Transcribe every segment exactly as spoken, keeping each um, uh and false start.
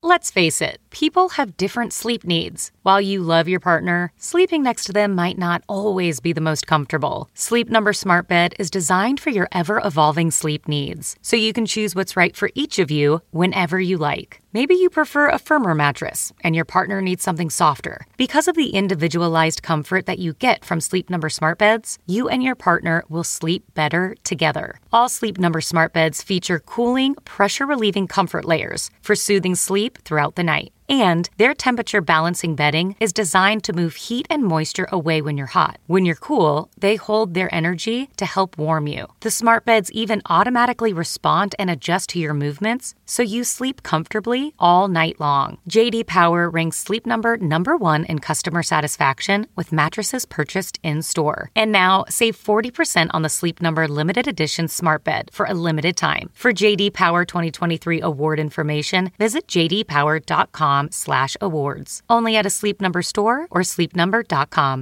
Let's face it, people have different sleep needs. While you love your partner, sleeping next to them might not always be the most comfortable. Sleep Number Smart Bed is designed for your ever-evolving sleep needs, so you can choose what's right for each of you whenever you like. Maybe you prefer a firmer mattress, and your partner needs something softer. Because of the individualized comfort that you get from Sleep Number Smart Beds, you and your partner will sleep better together. All Sleep Number Smart Beds feature cooling, pressure-relieving comfort layers for soothing sleep throughout the night. And their temperature balancing bedding is designed to move heat and moisture away when you're hot. When you're cool, they hold their energy to help warm you. The smart beds even automatically respond and adjust to your movements, so you sleep comfortably all night long. J D Power ranks Sleep Number number one in customer satisfaction with mattresses purchased in-store. And now, save forty percent on the Sleep Number limited edition smart bed for a limited time. For J D Power twenty twenty-three award information, visit j d power dot com slash awards. Only at a Sleep Number store or sleep number dot com.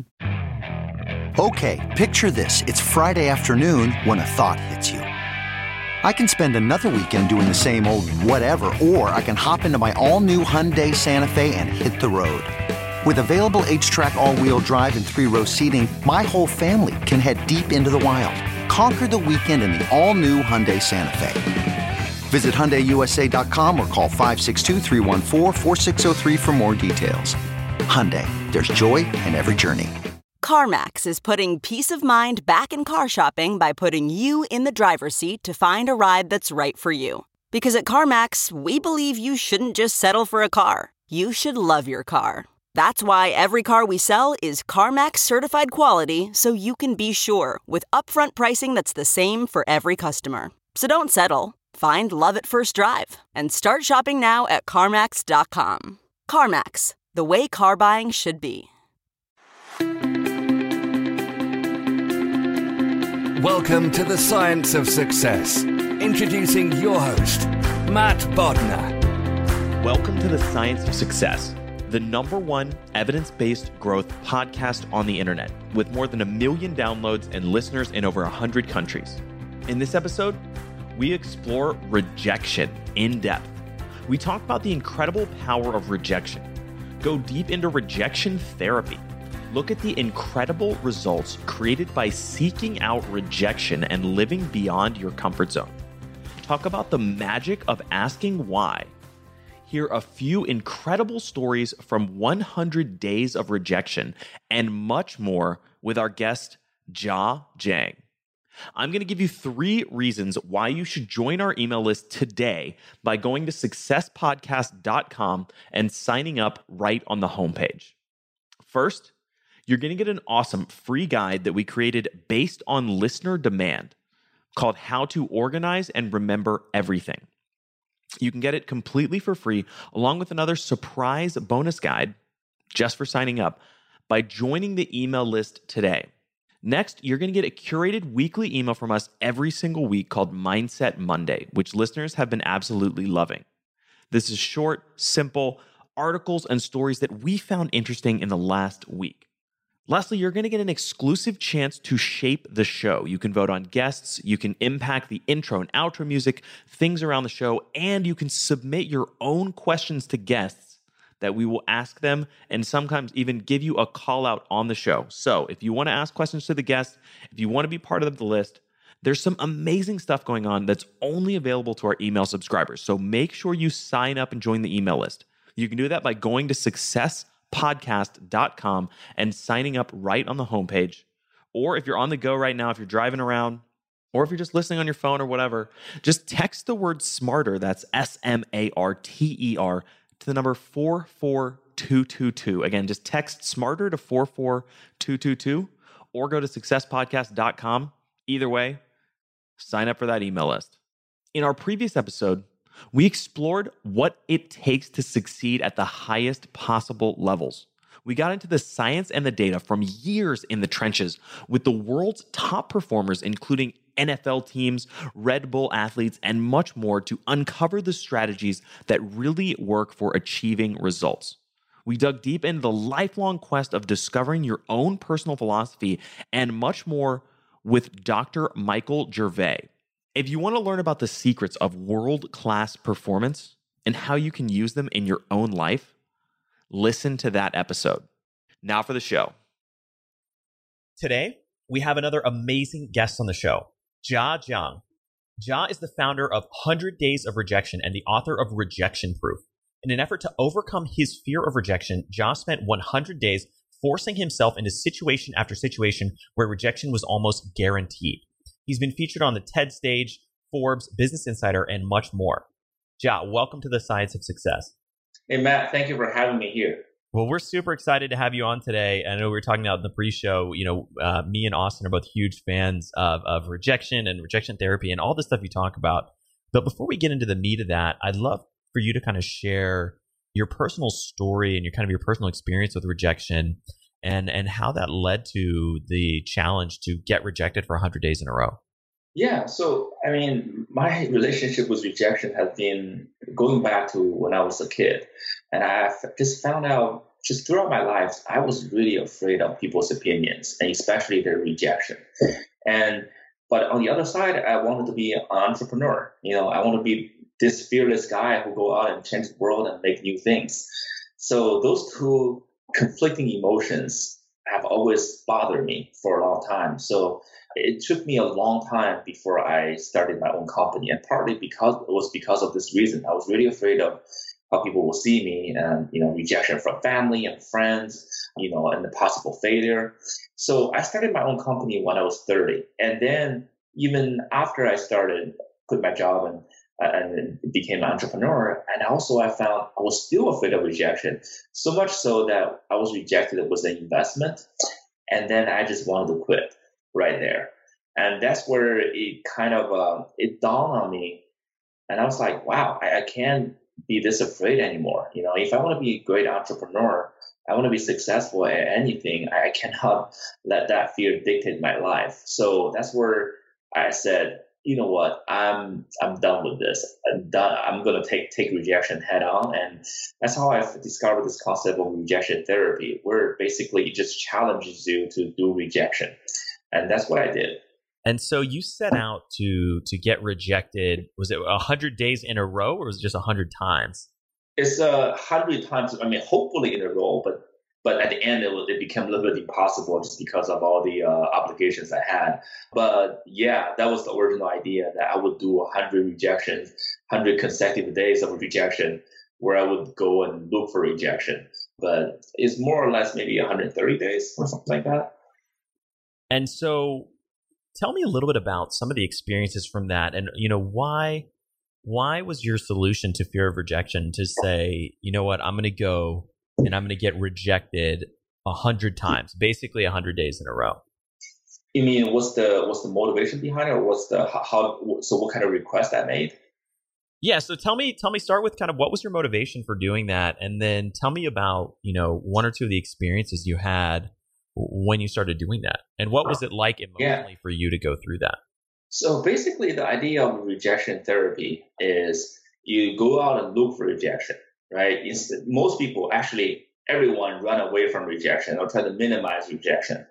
Okay, picture this. It's Friday afternoon when a thought hits you. I can spend another weekend doing the same old whatever, or I can hop into my all-new Hyundai Santa Fe and hit the road. With available H-Track all-wheel drive and three-row seating, my whole family can head deep into the wild. Conquer the weekend in the all-new Hyundai Santa Fe. Visit Hyundai U S A dot com or call five six two, three one four, four six zero three for more details. Hyundai, there's joy in every journey. CarMax is putting peace of mind back in car shopping by putting you in the driver's seat to find a ride that's right for you. Because at CarMax, we believe you shouldn't just settle for a car. You should love your car. That's why every car we sell is CarMax certified quality, so you can be sure with upfront pricing that's the same for every customer. So don't settle. Find love at first drive and start shopping now at CarMax dot com. CarMax, the way car buying should be. Welcome to the Science of Success. Introducing your host, Matt Bodnar. Welcome to the Science of Success, the number one evidence-based growth podcast on the internet, with more than a million downloads and listeners in over one hundred countries. In this episode, we explore rejection in depth. We talk about the incredible power of rejection, go deep into rejection therapy, look at the incredible results created by seeking out rejection and living beyond your comfort zone, talk about the magic of asking why, hear a few incredible stories from one hundred days of rejection, and much more with our guest, Jia Jiang. I'm going to give you three reasons why you should join our email list today by going to success podcast dot com and signing up right on the homepage. First, you're going to get an awesome free guide that we created based on listener demand called How to Organize and Remember Everything. You can get it completely for free along with another surprise bonus guide just for signing up by joining the email list today. Next, you're going to get a curated weekly email from us every single week called Mindset Monday, which listeners have been absolutely loving. This is short, simple articles and stories that we found interesting in the last week. Lastly, you're going to get an exclusive chance to shape the show. You can vote on guests, you can impact the intro and outro music, things around the show, and you can submit your own questions to guests that we will ask them and sometimes even give you a call out on the show. So if you want to ask questions to the guests, if you want to be part of the list, there's some amazing stuff going on that's only available to our email subscribers. So make sure you sign up and join the email list. You can do that by going to success podcast dot com and signing up right on the homepage. Or if you're on the go right now, if you're driving around, or if you're just listening on your phone or whatever, just text the word SMARTER, that's S M A R T E R, to the number four four two two two. Again, just text SMARTER to four four two two two or go to success podcast dot com. Either way, sign up for that email list. In our previous episode, we explored what it takes to succeed at the highest possible levels. We got into the science and the data from years in the trenches with the world's top performers, including N F L teams, Red Bull athletes, and much more to uncover the strategies that really work for achieving results. We dug deep into the lifelong quest of discovering your own personal philosophy and much more with Doctor Michael Gervais. If you want to learn about the secrets of world-class performance, and how you can use them in your own life? Listen to that episode. Now for the show. Today, we have another amazing guest on the show, Jia Jiang. Jia is the founder of one hundred Days of Rejection and the author of Rejection Proof. In an effort to overcome his fear of rejection, Jia spent one hundred days forcing himself into situation after situation where rejection was almost guaranteed. He's been featured on the TED stage, Forbes, Business Insider, and much more. Jia, welcome to the Science of Success. Hey, Matt, thank you for having me here. Well, we're super excited to have you on today. I know we were talking about in the pre-show, you know, uh, me and Austin are both huge fans of, of rejection and rejection therapy and all the stuff you talk about. But before we get into the meat of that, I'd love for you to kind of share your personal story and your kind of your personal experience with rejection and, and how that led to the challenge to get rejected for one hundred days in a row. Yeah. So, I mean, my relationship with rejection has been going back to when I was a kid. And I just found out just throughout my life, I was really afraid of people's opinions and especially their rejection. And, but on the other side, I wanted to be an entrepreneur. You know, I want to be this fearless guy who go out and change the world and make new things. So those two conflicting emotions have always bothered me for a long time. So it took me a long time before I started my own company, and partly because it was because of this reason. I was really afraid of how people will see me, and you know, rejection from family and friends, you know, and the possible failure. So I started my own company when I was thirty, and then even after I started, quit my job and and became an entrepreneur, and also I found I was still afraid of rejection, so much so that I was rejected with an investment, and then I just wanted to quit right there. And that's where it kind of, uh, it dawned on me. And I was like, wow, I, I can't be this afraid anymore. You know, if I want to be a great entrepreneur, I want to be successful at anything, I cannot let that fear dictate my life. So that's where I said, you know what, I'm I'm done with this. I'm done. I'm going to take take rejection head on. And that's how I discovered this concept of rejection therapy, where basically it just challenges you to do rejection. And that's what I did. And so you set out to to get rejected. Was it one hundred days in a row, or was it just one hundred times? It's a uh, hundred times. I mean, hopefully in a row, but but at the end it, it became a little bit impossible just because of all the uh, obligations I had. But yeah, that was the original idea, that I would do one hundred rejections, one hundred consecutive days of rejection, where I would go and look for rejection. But it's more or less maybe one hundred thirty days or something like that. And so tell me a little bit about some of the experiences from that, and, you know, why, why was your solution to fear of rejection to say, you know what, I'm going to go and I'm going to get rejected a hundred times, basically a hundred days in a row? You mean, what's the, what's the motivation behind it, or what's the, how, so what kind of request I made? Yeah. So tell me, tell me, start with kind of what was your motivation for doing that? And then tell me about, you know, one or two of the experiences you had when you started doing that, and what was it like emotionally yeah. for you to go through that? So basically the idea of rejection therapy is you go out and look for rejection, right? Instead, most people, actually everyone, run away from rejection or try to minimize rejection.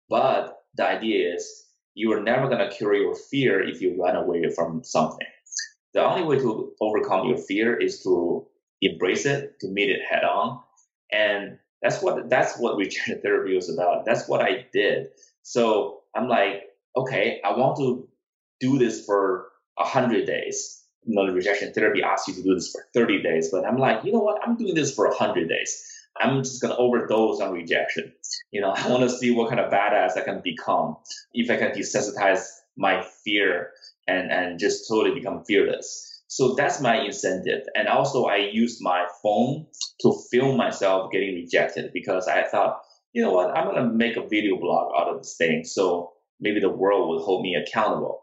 But the idea is you are never going to cure your fear if you run away from something. The only way to overcome your fear is to embrace it, to meet it head on. And That's what that's what rejection therapy was about. That's what I did. So I'm like, okay, I want to do this for one hundred days. You know, the rejection therapy asks you to do this for thirty days. But I'm like, you know what? I'm doing this for one hundred days. I'm just going to overdose on rejection. You know, I want to see what kind of badass I can become if I can desensitize my fear and, and just totally become fearless. So that's my incentive. And also I used my phone to film myself getting rejected, because I thought, you know what, I'm going to make a video blog out of this thing. So maybe the world will hold me accountable.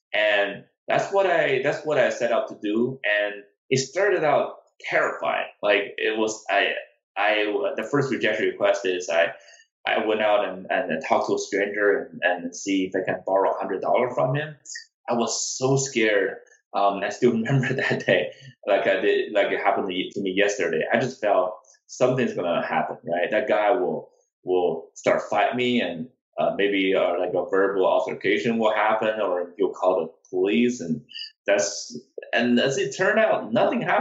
And that's what I, that's what I set out to do. And it started out terrifying. Like it was, I, I, the first rejection request is I, I went out and, and talked to a stranger and, and see if I can borrow one hundred dollars from him. I was so scared. Um, I still remember that day, like I did, like it happened to, to me yesterday. I just felt something's gonna happen, right? That guy will will start fighting me, and uh, maybe uh, like a verbal altercation will happen, or he'll call the police, and that's and as it turned out, nothing happened.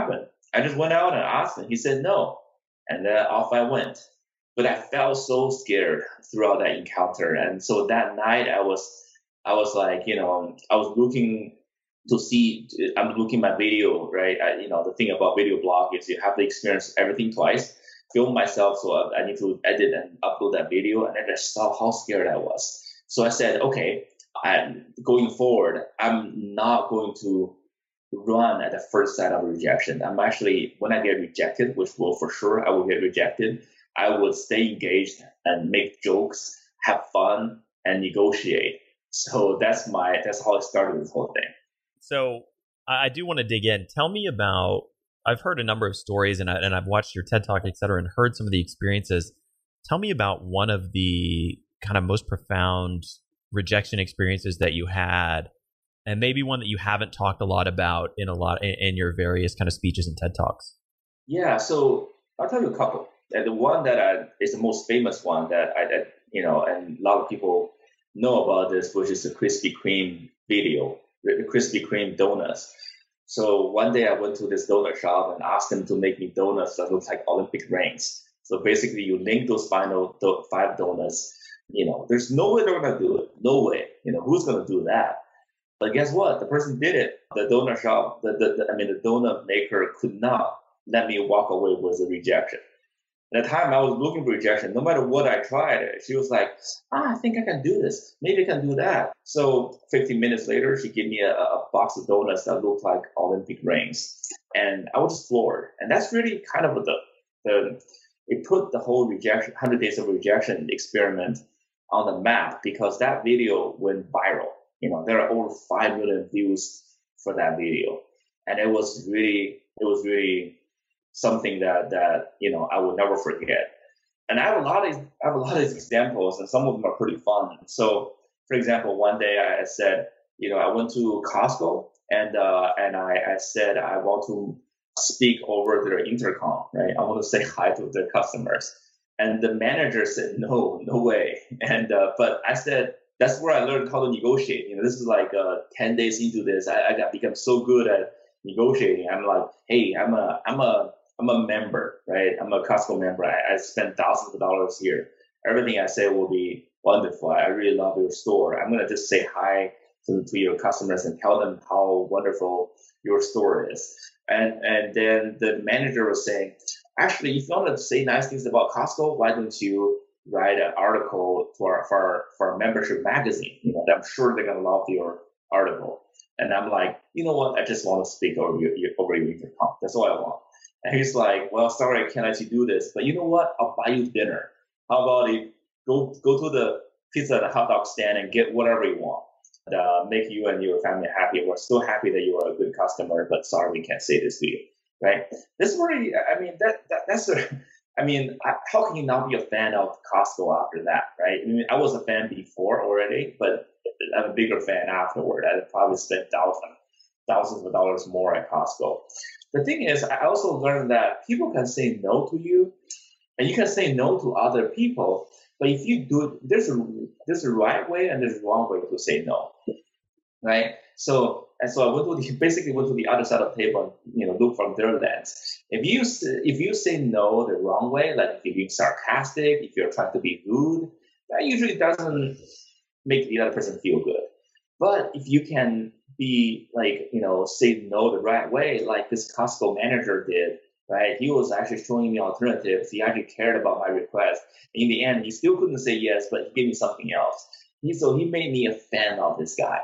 I just went out and asked him. He said no. And then off I went. But I felt so scared throughout that encounter. And so that night I was, I was like, you know, I was looking to see, I'm looking my video, right? I, you know, the thing about video blog is you have to experience everything twice. Film myself, so I, I need to edit and upload that video. And I just saw how scared I was. So I said, okay, I'm going forward, I'm not going to run at the first sign of rejection. I'm actually, when I get rejected, which will for sure I will get rejected, I would stay engaged and make jokes, have fun, and negotiate. So that's my that's how I started this whole thing. So I do want to dig in. Tell me about, I've heard a number of stories and, I, and I've watched your TED Talk, et cetera, and heard some of the experiences. Tell me about one of the kind of most profound rejection experiences that you had, and maybe one that you haven't talked a lot about in a lot in, in your various kind of speeches and TED Talks. Yeah, so I'll tell you a couple. And the one that I, is the most famous one that I, that, you know, and a lot of people know about this, which is the Krispy Kreme video, the Krispy Kreme donuts. So one day I went to this donut shop and asked them to make me donuts that look like Olympic rings. So basically, you link those final do- five donuts. You know, there's no way they're gonna do it. No way. You know, who's gonna do that? But guess what? The person did it. The donut shop, the, the, the I mean, the donut maker could not let me walk away with a rejection. At the time, I was looking for rejection. No matter what I tried, she was like, ah, I think I can do this. Maybe I can do that. So fifteen minutes later, she gave me a, a box of donuts that looked like Olympic rings. And I was just floored. And that's really kind of the, the it put the whole rejection, one hundred days of rejection experiment on the map, because that video went viral. You know, there are over five million views for that video. And it was really, it was really something that, that, you know, I will never forget. And I have a lot of, I have a lot of these examples, and some of them are pretty fun. So, for example, one day I said, you know, I went to Costco and, uh, and I, I said, I want to speak over their intercom, right? I want to say hi to their customers. And the manager said, no, no way. And, uh, but I said, that's where I learned how to negotiate. You know, this is like, uh, ten days into this, I, I got become so good at negotiating. I'm like, hey, I'm a, I'm a, I'm a member, right? I'm a Costco member. I, I spend thousands of dollars here. Everything I say will be wonderful. I really love your store. I'm going to just say hi to, to your customers and tell them how wonderful your store is. And and then the manager was saying, actually, if you want to say nice things about Costco, why don't you write an article for our, for our, for our membership magazine? You know, I'm sure they're going to love your article. And I'm like, you know what? I just want to speak over your, your over your intercom. That's all I want. And he's like, well, sorry, I can't let you do this. But you know what? I'll buy you dinner. How about you go go to the pizza and hot dog stand and get whatever you want. And, uh, make you and your family happy. We're so happy that you are a good customer, but sorry, we can't say this to you, right? This is really, I mean, that, that that's a, I mean, how can you not be a fan of Costco after that, right? I mean, I was a fan before already, but I'm a bigger fan afterward. I probably spent thousands, thousands of dollars more at Costco. The thing is, I also learned that people can say no to you, and you can say no to other people. But if you do it, there's a there's a right way and there's a wrong way to say no, right? So and so I went to the, basically went to the other side of the table and, you know, look from their lens. If you if you say no the wrong way, like if you're being sarcastic, if you're trying to be rude, that usually doesn't make the other person feel good. But if you can be like, you know, say no the right way, like this Costco manager did, right? He was actually showing me alternatives. He actually cared about my request. In the end, he still couldn't say yes, but he gave me something else. He, so he made me a fan of this guy.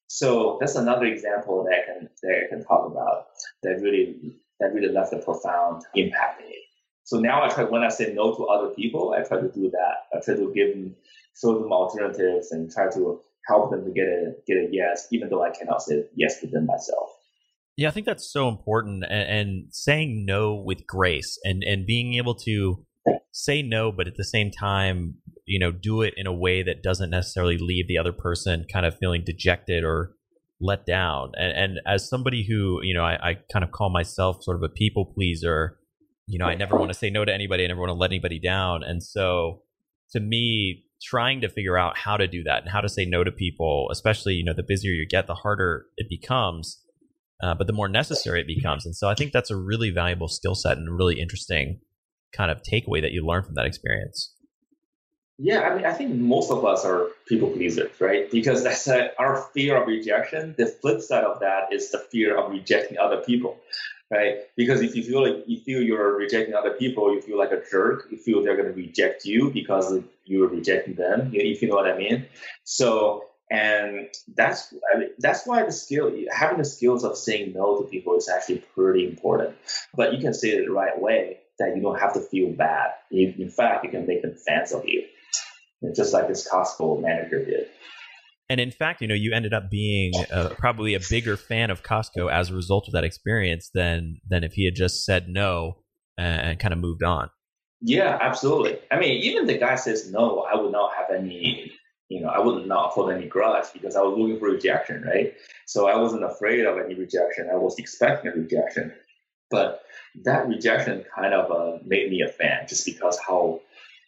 So that's another example that I can that I can talk about that really that really left a profound impact in me. So now I try, when I say no to other people, I try to do that. I try to give them, show them alternatives and try to help them to get a get a yes, even though I cannot say yes to them myself. Yeah, I think that's so important, and, and saying no with grace, and and being able to say no, but at the same time, you know, do it in a way that doesn't necessarily leave the other person kind of feeling dejected or let down. And, and as somebody who, you know, I, I kind of call myself sort of a people pleaser. You know, I never want to say no to anybody. I never want to let anybody down. And so, to me, trying to figure out how to do that and how to say no to people, especially, you know, the busier you get, the harder it becomes. uh, but the more necessary it becomes. And so I think that's a really valuable skill set and a really interesting kind of takeaway that you learn from that experience. Yeah, I mean, I think most of us are people pleasers, right? Because that's uh, our fear of rejection. The flip side of that is the fear of rejecting other people, right? Because if you feel like you feel you're rejecting other people, you feel like a jerk. You feel they're going to reject you because you're rejecting them. If you know what I mean. So, and that's I mean, that's why the skill having the skills of saying no to people is actually pretty important. But you can say it the right way that you don't have to feel bad. You, in fact, you can make them fans of you. Just like this Costco manager did. And in fact, you know, you ended up being uh, probably a bigger fan of Costco as a result of that experience than than if he had just said no and, and kind of moved on. Yeah, absolutely. I mean, even the guy says no, I would not have any, you know, I would not hold any grudge because I was looking for rejection, right? So I wasn't afraid of any rejection. I was expecting a rejection. But that rejection kind of uh, made me a fan just because how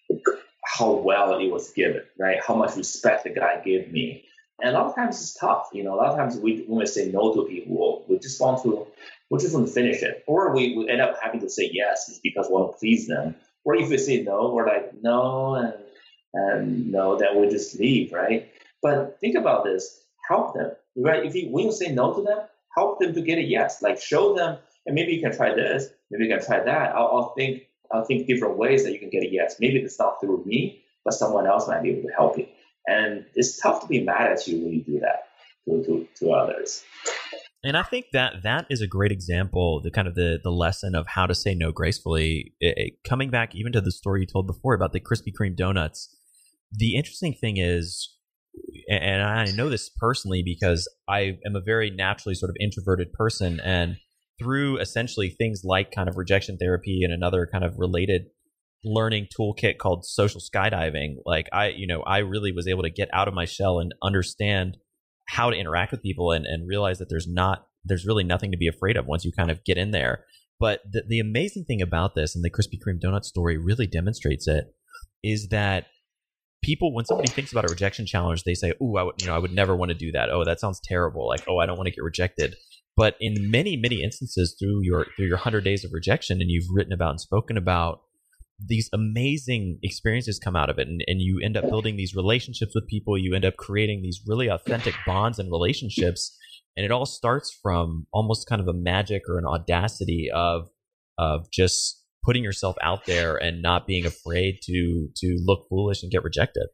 how well it was given, right? How much respect the guy gave me. And a lot of times it's tough. You know, a lot of times we, when we say no to people, we just want to, we just want to finish it. Or we, we end up having to say yes just because we want to please them. Or if we say no, we're like, no, and, and no, then we just leave, right? But think about this, help them, right? If you, when you say no to them, help them to get a yes. Like show them, and maybe you can try this, maybe you can try that. I'll, I'll think, I'll think different ways that you can get a yes. Maybe it's not through me, but someone else might be able to help you. And it's tough to be mad at you when you do that to, to, to others. And I think that that is a great example, the kind of the, the lesson of how to say no gracefully. It, it, coming back even to the story you told before about the Krispy Kreme donuts, the interesting thing is, and I know this personally because I am a very naturally sort of introverted person, and through essentially things like kind of rejection therapy and another kind of related learning toolkit called social skydiving, like I, you know, I really was able to get out of my shell and understand how to interact with people and, and realize that there's not, there's really nothing to be afraid of once you kind of get in there. But the, the amazing thing about this, and the Krispy Kreme donut story really demonstrates it, is that people, when somebody thinks about a rejection challenge, they say, "Oh, I would, you know, I would never want to do that. Oh, that sounds terrible. Like, oh, I don't want to get rejected." But in many, many instances through your through your one hundred days of rejection, and you've written about and spoken about, these amazing experiences come out of it, and, and you end up building these relationships with people. You end up creating these really authentic bonds and relationships, and it all starts from almost kind of a magic or an audacity of of just putting yourself out there and not being afraid to to look foolish and get rejected.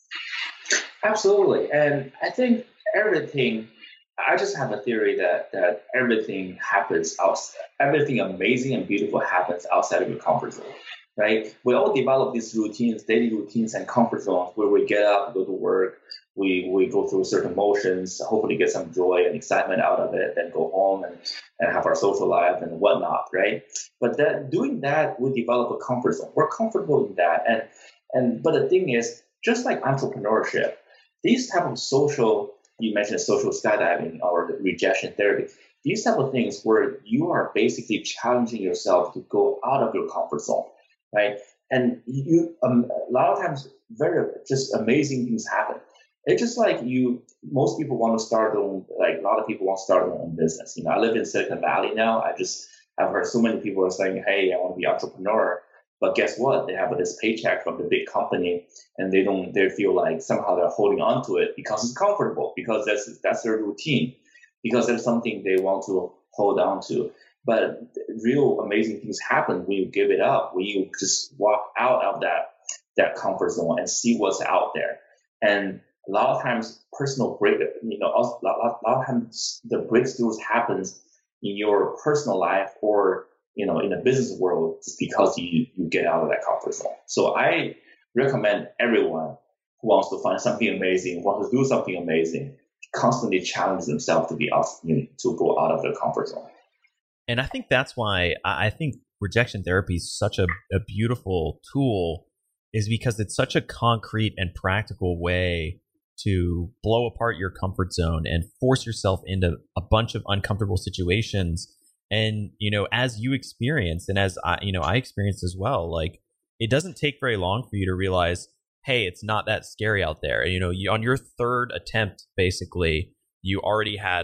Absolutely, and I think everything. I just have a theory that that everything happens outside. Everything amazing and beautiful happens outside of your comfort zone. Right? We all develop these routines, daily routines and comfort zones where we get up, go to work, we we go through certain motions, hopefully get some joy and excitement out of it, then go home and, and have our social life and whatnot, right? But that doing that, we develop a comfort zone. We're comfortable in that. And and but the thing is, just like entrepreneurship, these type of social, you mentioned social skydiving or rejection therapy, these type of things where you are basically challenging yourself to go out of your comfort zone. Right, and you um, a lot of times, very just amazing things happen. It's just like you. Most people want to start their own. Like a lot of people want to start their own business. You know, I live in Silicon Valley now. I just I've heard so many people are saying, "Hey, I want to be an entrepreneur," but guess what? They have this paycheck from the big company, and they don't. They feel like somehow they're holding on to it because it's comfortable, because that's that's their routine, because there's something they want to hold on to. But real amazing things happen when you give it up, when you just walk out of that that comfort zone and see what's out there. And a lot of times, personal break, you know, a lot, a lot of times the breakthroughs happens in your personal life or, you know, in the business world just because you, you get out of that comfort zone. So I recommend everyone who wants to find something amazing, wants to do something amazing, constantly challenge themselves to be you know, to go out of their comfort zone. And I think that's why I think rejection therapy is such a, a beautiful tool, is because it's such a concrete and practical way to blow apart your comfort zone and force yourself into a bunch of uncomfortable situations. And, you know, as you experienced and as I, you know, I experienced as well, like it doesn't take very long for you to realize, hey, it's not that scary out there. You know, you, on your third attempt, basically, you already had like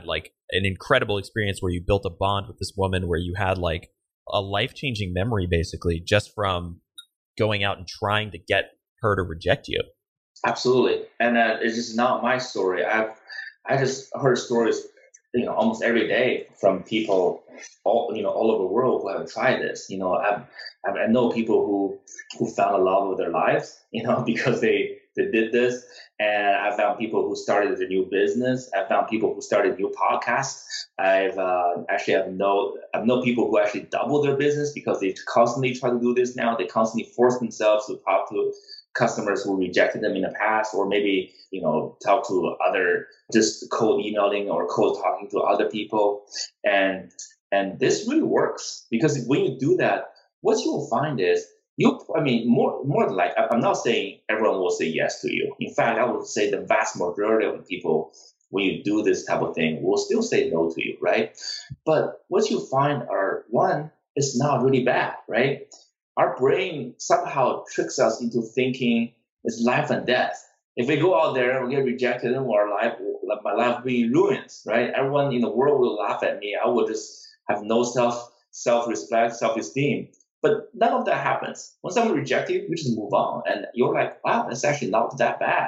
an incredible experience where you built a bond with this woman, where you had like a life-changing memory basically just from going out and trying to get her to reject you. Absolutely. And uh, it's just not my story. I've I just heard stories, you know, almost every day from people all you know all over the world who have tried this. You know, I've, I've, I know people who who found a love of their lives, you know, because they they did this. And I found people who started a new business. I found people who started new podcasts. I've uh, actually I've know I've known people who actually doubled their business because they constantly try to do this now. They constantly force themselves to talk to customers who rejected them in the past, or maybe, you know, talk to other, just cold emailing or cold talking to other people. And and this really works, because when you do that, what you'll find is you, I mean, more more than like, I'm not saying everyone will say yes to you. In fact, I would say the vast majority of the people, when you do this type of thing, will still say no to you, right? But what you find are, one, it's not really bad, right? Our brain somehow tricks us into thinking it's life and death. If we go out there and we get rejected, then our life, my life will be ruined, right? Everyone in the world will laugh at me. I will just have no self self-respect, self-esteem. But none of that happens. When someone rejects you, you just move on, and you're like, wow, it's actually not that bad.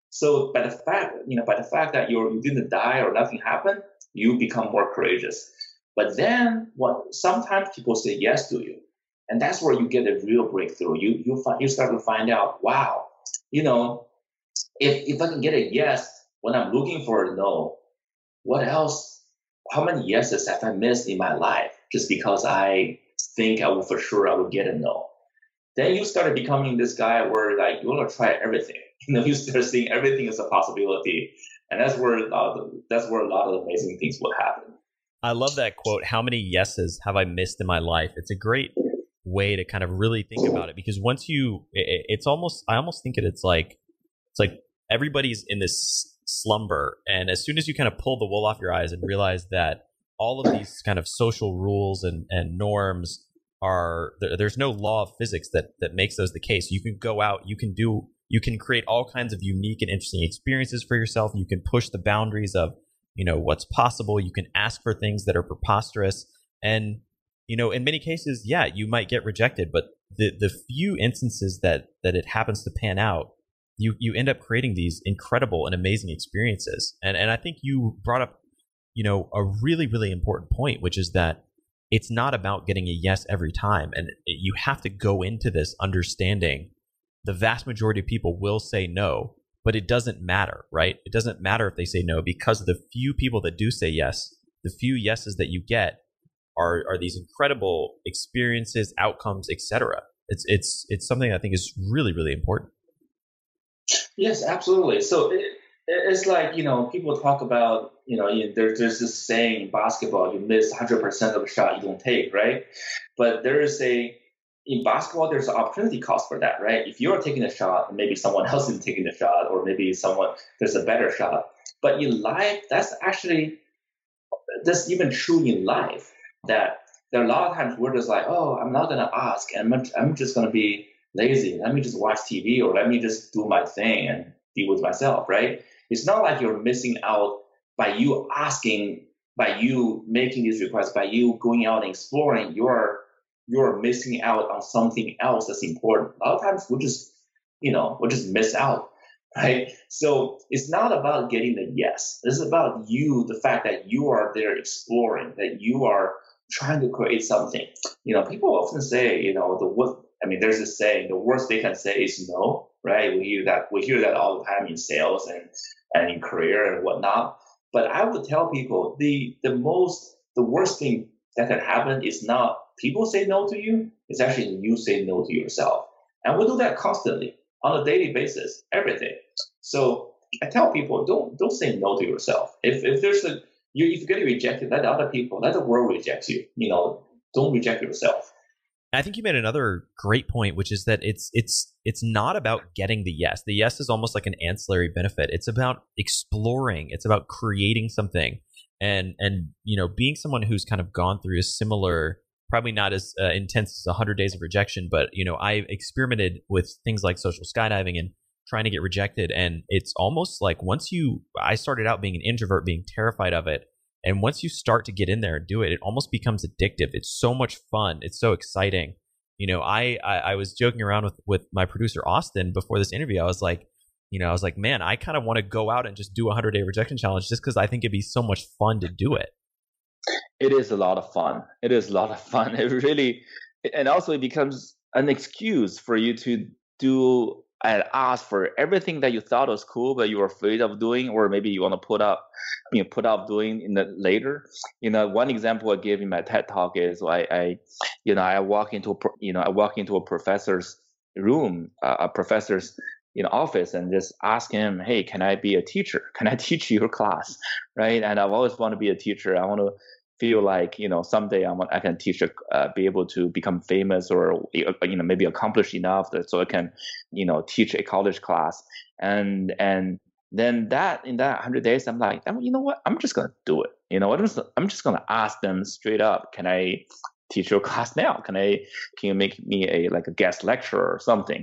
So by the fact, you know, by the fact that you're, you didn't die or nothing happened, you become more courageous. But then, what? Sometimes people say yes to you. And that's where you get a real breakthrough. You you find, you start to find out, wow, you know, if if I can get a yes when I'm looking for a no, what else? How many yeses have I missed in my life just because I think I will for sure I will get a no? Then you start becoming this guy where like you want to try everything. You know, you start seeing everything as a possibility, and that's where a lot of, that's where a lot of amazing things will happen. I love that quote. How many yeses have I missed in my life? It's a great way to kind of really think about it, because once you it, it's almost I almost think it it's like it's like everybody's in this slumber, and as soon as you kind of pull the wool off your eyes and realize that all of these kind of social rules and and norms are there, there's no law of physics that that makes those the case. You can go out, you can do you can create all kinds of unique and interesting experiences for yourself. You can push the boundaries of, you know, what's possible. You can ask for things that are preposterous. And you know, in many cases, yeah, you might get rejected, but the the few instances that that it happens to pan out, you you end up creating these incredible and amazing experiences. And and I think you brought up, you know, a really, really important point, which is that it's not about getting a yes every time. And you have to go into this understanding the vast majority of people will say no, but it doesn't matter, right? It doesn't matter if they say no, because the few people that do say yes, the few yeses that you get, Are, are these incredible experiences, outcomes, et cetera. It's it's it's something I think is really, really important. Yes, absolutely. So it, it's like, you know, people talk about, you know, you, there, there's this saying in basketball, you miss one hundred percent of the shot you don't take, right? But there is a, in basketball, there's an opportunity cost for that, right? If you're taking a shot, maybe someone else is taking the shot, or maybe someone, there's a better shot. But in life, that's actually, that's even true in life. That there are a lot of times we're just like, oh, I'm not going to ask, and I'm, I'm just going to be lazy. Let me just watch T V, or let me just do my thing and be with myself, right? It's not like you're missing out by you asking, by you making these requests, by you going out and exploring. You're you're missing out on something else that's important. A lot of times we just, you know, we just miss out, right? So it's not about getting the yes. It's about you, the fact that you are there exploring, that you are trying to create something. You know, people often say, you know, the what I mean, there's this saying, the worst they can say is no, right? We hear that we hear that all the time in sales and, and in career and whatnot. But I would tell people the the most the worst thing that can happen is not people say no to you, it's actually you say no to yourself. And we do that constantly on a daily basis, everything. So I tell people, don't don't say no to yourself. If if there's a you if you get rejected, let other people, let the world reject you. You know, don't reject yourself. I think you made another great point, which is that it's it's it's not about getting the yes. The yes is almost like an ancillary benefit. It's about exploring. It's about creating something, and and you know, being someone who's kind of gone through a similar, probably not as uh, intense as one hundred days of rejection, but you know, I've experimented with things like social skydiving and trying to get rejected, and it's almost like once you, I started out being an introvert, being terrified of it, And once you start to get in there and do it, it almost becomes addictive. It's so much fun. It's so exciting. You know, I I, I was joking around with with my producer Austin before this interview. I was like, you know, I was like, man, I kind of want to go out and just do a hundred day rejection challenge just because I think it'd be so much fun to do it. It is a lot of fun. It is a lot of fun. It really, and also it becomes an excuse for you to do and ask for everything that you thought was cool, but you were afraid of doing, or maybe you want to put up, you know, put off doing in the later. You know, one example I gave in my TED talk is I, I you know, I walk into, a, you know, I walk into a professor's room, uh, a professor's, you know, office, and just ask him, hey, can I be a teacher? Can I teach your class? Right? And I've always wanted to be a teacher. I want to feel like, you know, someday I want, I can teach, a, uh, be able to become famous, or, you know, maybe accomplished enough that so I can, you know, teach a college class. And, and then that, in that hundred days, I'm like, you know what, I'm just going to do it. You know, I'm just, I'm just going to ask them straight up, can I teach your class now? Can I, can you make me a, like a guest lecturer or something?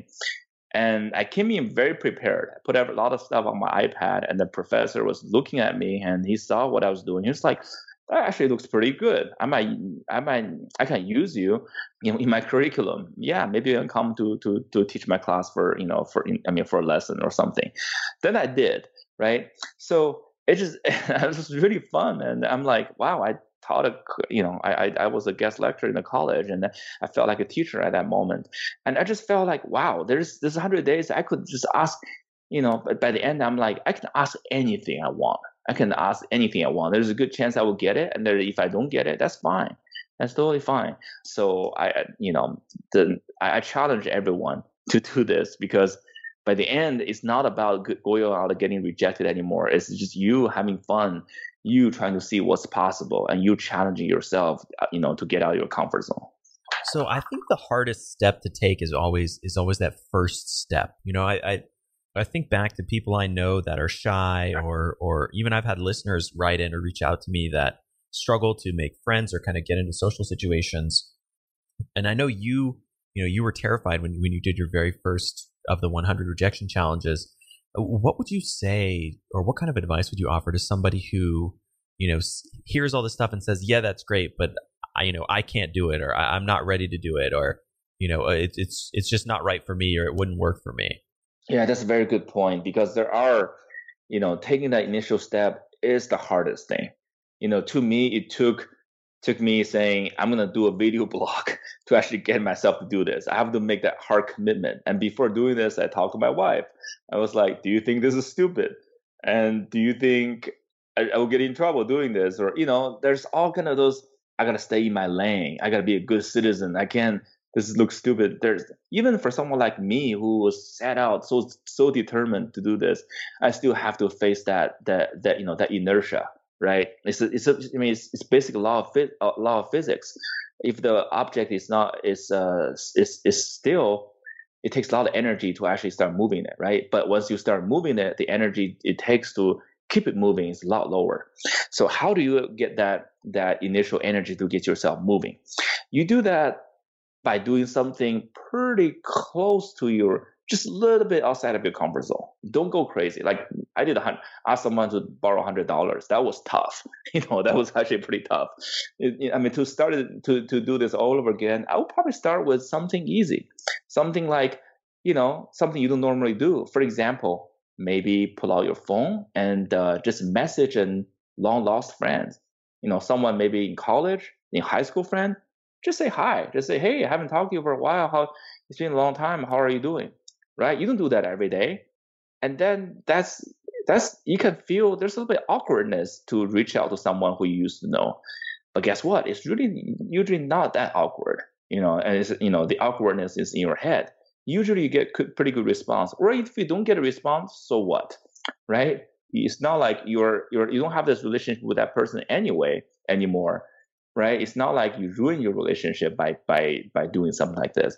And I came in very prepared. I put a lot of stuff on my iPad, and the professor was looking at me, and he saw what I was doing. He was like, that actually looks pretty good. I might, I might, I can use you, you know, in my curriculum. Yeah, maybe I can come to to to teach my class for, you know, for I mean for a lesson or something. Then I did, right? So it just it was really fun, and I'm like, wow, I taught a, you know, I, I I was a guest lecturer in the college, and I felt like a teacher at that moment, and I just felt like, wow, there's this hundred days I could just ask, you know, but by the end I'm like, I can ask anything I want. I can ask anything I want. There's a good chance I will get it, and there, if I don't get it, that's fine. That's totally fine. So I, you know, the I, I challenge everyone to do this, because by the end, it's not about going out and getting rejected anymore. It's just you having fun, you trying to see what's possible, and you challenging yourself, you know, to get out of your comfort zone. So I think the hardest step to take is always is always that first step. You know, I. I I think back to people I know that are shy, or or even I've had listeners write in or reach out to me that struggle to make friends or kind of get into social situations. And I know you, you know, you were terrified when, when you did your very first of the one hundred rejection challenges. What would you say, or what kind of advice would you offer to somebody who, you know, hears all this stuff and says, yeah, that's great, but I, you know, I can't do it, or I, I'm not ready to do it, or, you know, it, it's it's just not right for me, or it wouldn't work for me? Yeah, that's a very good point, because there are, you know, taking that initial step is the hardest thing. You know, to me, it took took me saying, I'm going to do a video blog to actually get myself to do this. I have to make that hard commitment. And before doing this, I talked to my wife. I was like, do you think this is stupid? And do you think I, I will get in trouble doing this? Or, you know, there's all kind of those, I got to stay in my lane. I got to be a good citizen. I can't. This looks stupid. There's even for someone like me who was set out so so determined to do this, I still have to face that that that you know that inertia, right? It's a, it's a, I mean it's, it's basic law of phys, uh, law of physics. If the object is not is uh is is still, it takes a lot of energy to actually start moving it, right? But once you start moving it, the energy it takes to keep it moving is a lot lower. So how do you get that that initial energy to get yourself moving? You do that by doing something pretty close to your, just a little bit outside of your comfort zone. Don't go crazy. Like I did a ask someone to borrow a hundred dollars. That was tough. You know, that was actually pretty tough. It, I mean, to start to to do this all over again, I would probably start with something easy, something like, you know, something you don't normally do. For example, maybe pull out your phone and uh, just message a long lost friend. You know, someone maybe in college, in high school friend. Just say hi. Just say, hey, I haven't talked to you for a while. How it's been a long time. How are you doing? Right? You don't do that every day. And then that's that's you can feel there's a little bit of awkwardness to reach out to someone who you used to know. But guess what? It's really usually not that awkward. You know, and it's, you know, the awkwardness is in your head. Usually you get pretty good response. Or if you don't get a response, so what? Right? It's not like you're you're you don't have this relationship with that person anyway anymore. Right? It's not like you ruin your relationship by by by doing something like this.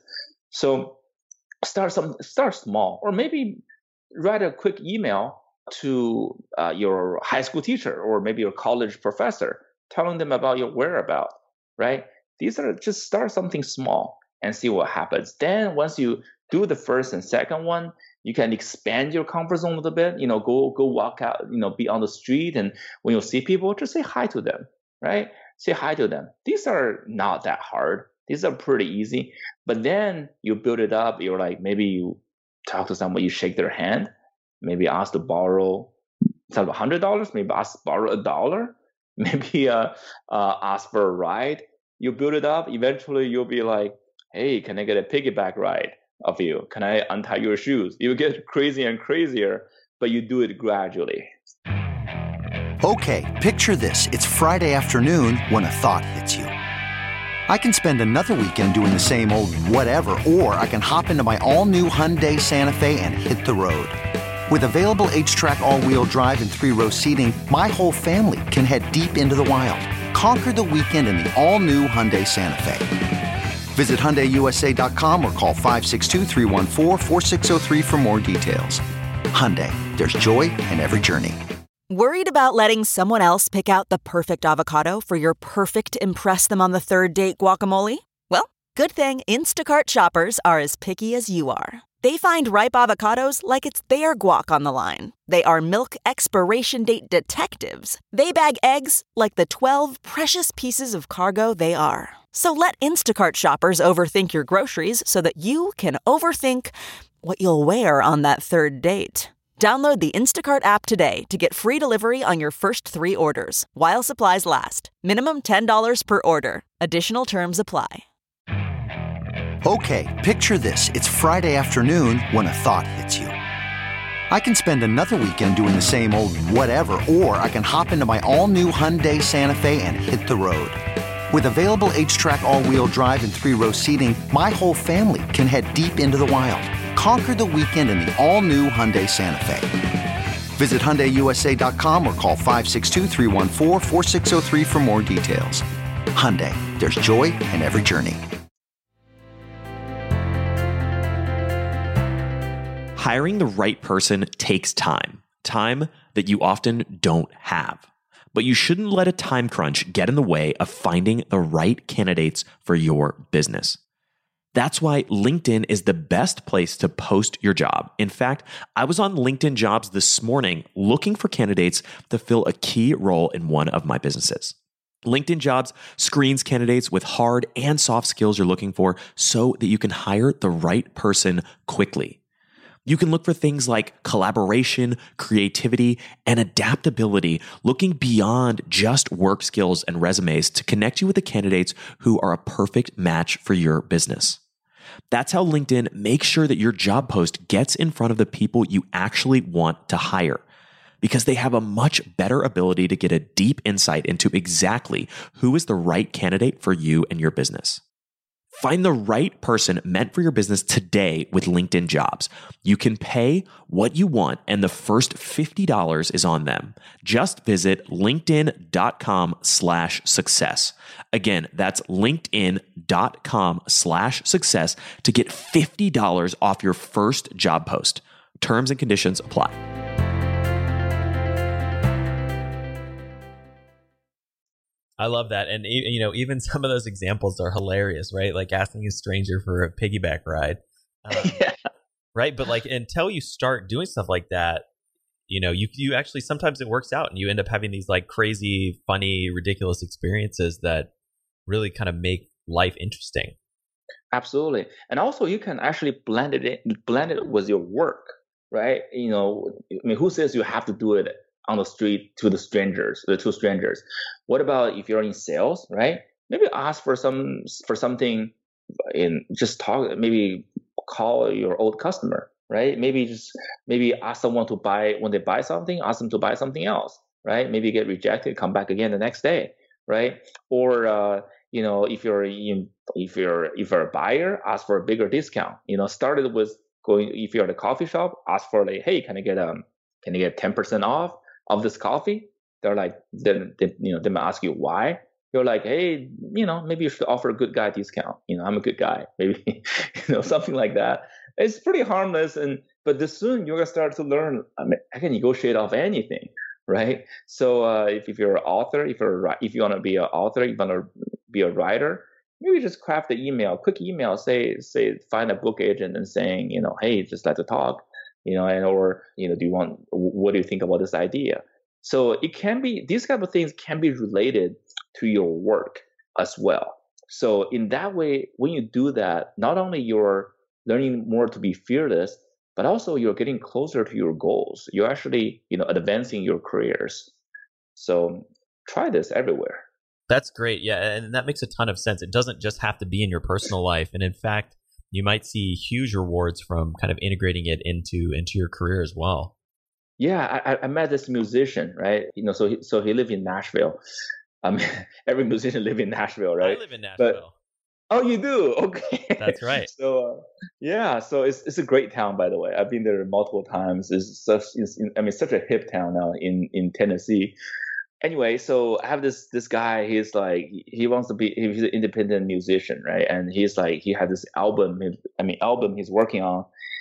So start some start small, or maybe write a quick email to uh, your high school teacher or maybe your college professor, telling them about your whereabouts. Right? These are just start something small and see what happens. Then once you do the first and second one, You can expand your comfort zone a little bit. You know, go go walk out. You know, be on the street, and when you see people, just say hi to them. Right? Say hi to them. These are not that hard. These are pretty easy. But then you build it up. You're like, maybe you talk to someone, you shake their hand, maybe ask to borrow one hundred dollars, maybe ask to borrow a dollar, maybe uh, uh, ask for a ride. You build it up. Eventually, you'll be like, hey, can I get a piggyback ride of you? Can I untie your shoes? You get crazier and crazier, but you do it gradually. Okay, picture this. It's Friday afternoon when a thought hits you. I can spend another weekend doing the same old whatever, or I can hop into my all-new Hyundai Santa Fe and hit the road. With available H-Track all-wheel drive and three-row seating, my whole family can head deep into the wild. Conquer the weekend in the all-new Hyundai Santa Fe. Visit Hyundai U S A dot com or call five six two, three one four, four six zero three for more details. Hyundai, there's joy in every journey. Worried about letting someone else pick out the perfect avocado for your perfect impress-them-on-the-third-date guacamole? Well, good thing Instacart shoppers are as picky as you are. They find ripe avocados like it's their guac on the line. They are milk expiration date detectives. They bag eggs like the twelve precious pieces of cargo they are. So let Instacart shoppers overthink your groceries so that you can overthink what you'll wear on that third date. Download the Instacart app today to get free delivery on your first three orders, while supplies last. Minimum ten dollars per order. Additional terms apply. Okay, picture this. It's Friday afternoon when a thought hits you. I can spend another weekend doing the same old whatever, or I can hop into my all-new Hyundai Santa Fe and hit the road. With available H-Track all-wheel drive and three-row seating, my whole family can head deep into the wild. Conquer the weekend in the all-new Hyundai Santa Fe. Visit Hyundai U S A dot com or call five six two, three one four, four six zero three for more details. Hyundai, there's joy in every journey. Hiring the right person takes time, time that you often don't have. But you shouldn't let a time crunch get in the way of finding the right candidates for your business. That's why LinkedIn is the best place to post your job. In fact, I was on LinkedIn Jobs this morning looking for candidates to fill a key role in one of my businesses. LinkedIn Jobs screens candidates with hard and soft skills you're looking for so that you can hire the right person quickly. You can look for things like collaboration, creativity, and adaptability, looking beyond just work skills and resumes to connect you with the candidates who are a perfect match for your business. That's how LinkedIn makes sure that your job post gets in front of the people you actually want to hire, because they have a much better ability to get a deep insight into exactly who is the right candidate for you and your business. Find the right person meant for your business today with LinkedIn Jobs. You can pay what you want, and the first fifty dollars is on them. Just visit linkedin.com slash success. Again, that's linkedin.com slash success to get fifty dollars off your first job post. Terms and conditions apply. I love that. And, you know, even some of those examples are hilarious, right? Like asking a stranger for a piggyback ride. Um, yeah. Right. But like, until you start doing stuff like that, you know, you, you actually, sometimes it works out and you end up having these like crazy, funny, ridiculous experiences that really kind of make life interesting. Absolutely. And also you can actually blend it in, blend it with your work, right? You know, I mean, who says you have to do it on the street to the strangers, the two strangers? What about if you're in sales, right? Maybe ask for some for something in just talk, maybe call your old customer, right? Maybe just maybe ask someone to buy, when they buy something, ask them to buy something else, right? Maybe get rejected, come back again the next day, right? Or uh, you know, if you're in, if you're if you're a buyer, ask for a bigger discount. You know, started with going, if you're at a coffee shop, ask for like, hey, can I get um can I get ten percent off of this coffee? They're like, then they, you know, they might ask you why. You're like, hey, you know, maybe you should offer a good guy discount. You know, I'm a good guy. Maybe, you know, something like that. It's pretty harmless, and but this soon you're gonna start to learn. I mean, I can negotiate off anything, right? So uh, if if you're an author, if you're if you want to be an author, you want to be a writer, maybe just craft the email, quick email. Say say find a book agent and saying, you know, hey, just like to talk. You know, and or you know, do you want? What do you think about this idea? So it can be these kind of things can be related to your work as well. So in that way, when you do that, not only you're learning more to be fearless, but also you're getting closer to your goals. You're actually, you know, advancing your careers. So try this everywhere. That's great. Yeah. And that makes a ton of sense. It doesn't just have to be in your personal life. And in fact, you might see huge rewards from kind of integrating it into, into your career as well. Yeah. I, I met this musician, right? You know, so he, so he lived in Nashville. Um, every musician live in Nashville, right? I live in Nashville. But, oh, you do? Okay. That's right. So, uh, yeah, so it's it's a great town, by the way. I've been there multiple times. It's such, it's, I mean, such a hip town now in, in Tennessee. Anyway, so I have this this guy. He's like, he wants to be, he's an independent musician, right? And he's like, he had this album, I mean, album he's working on,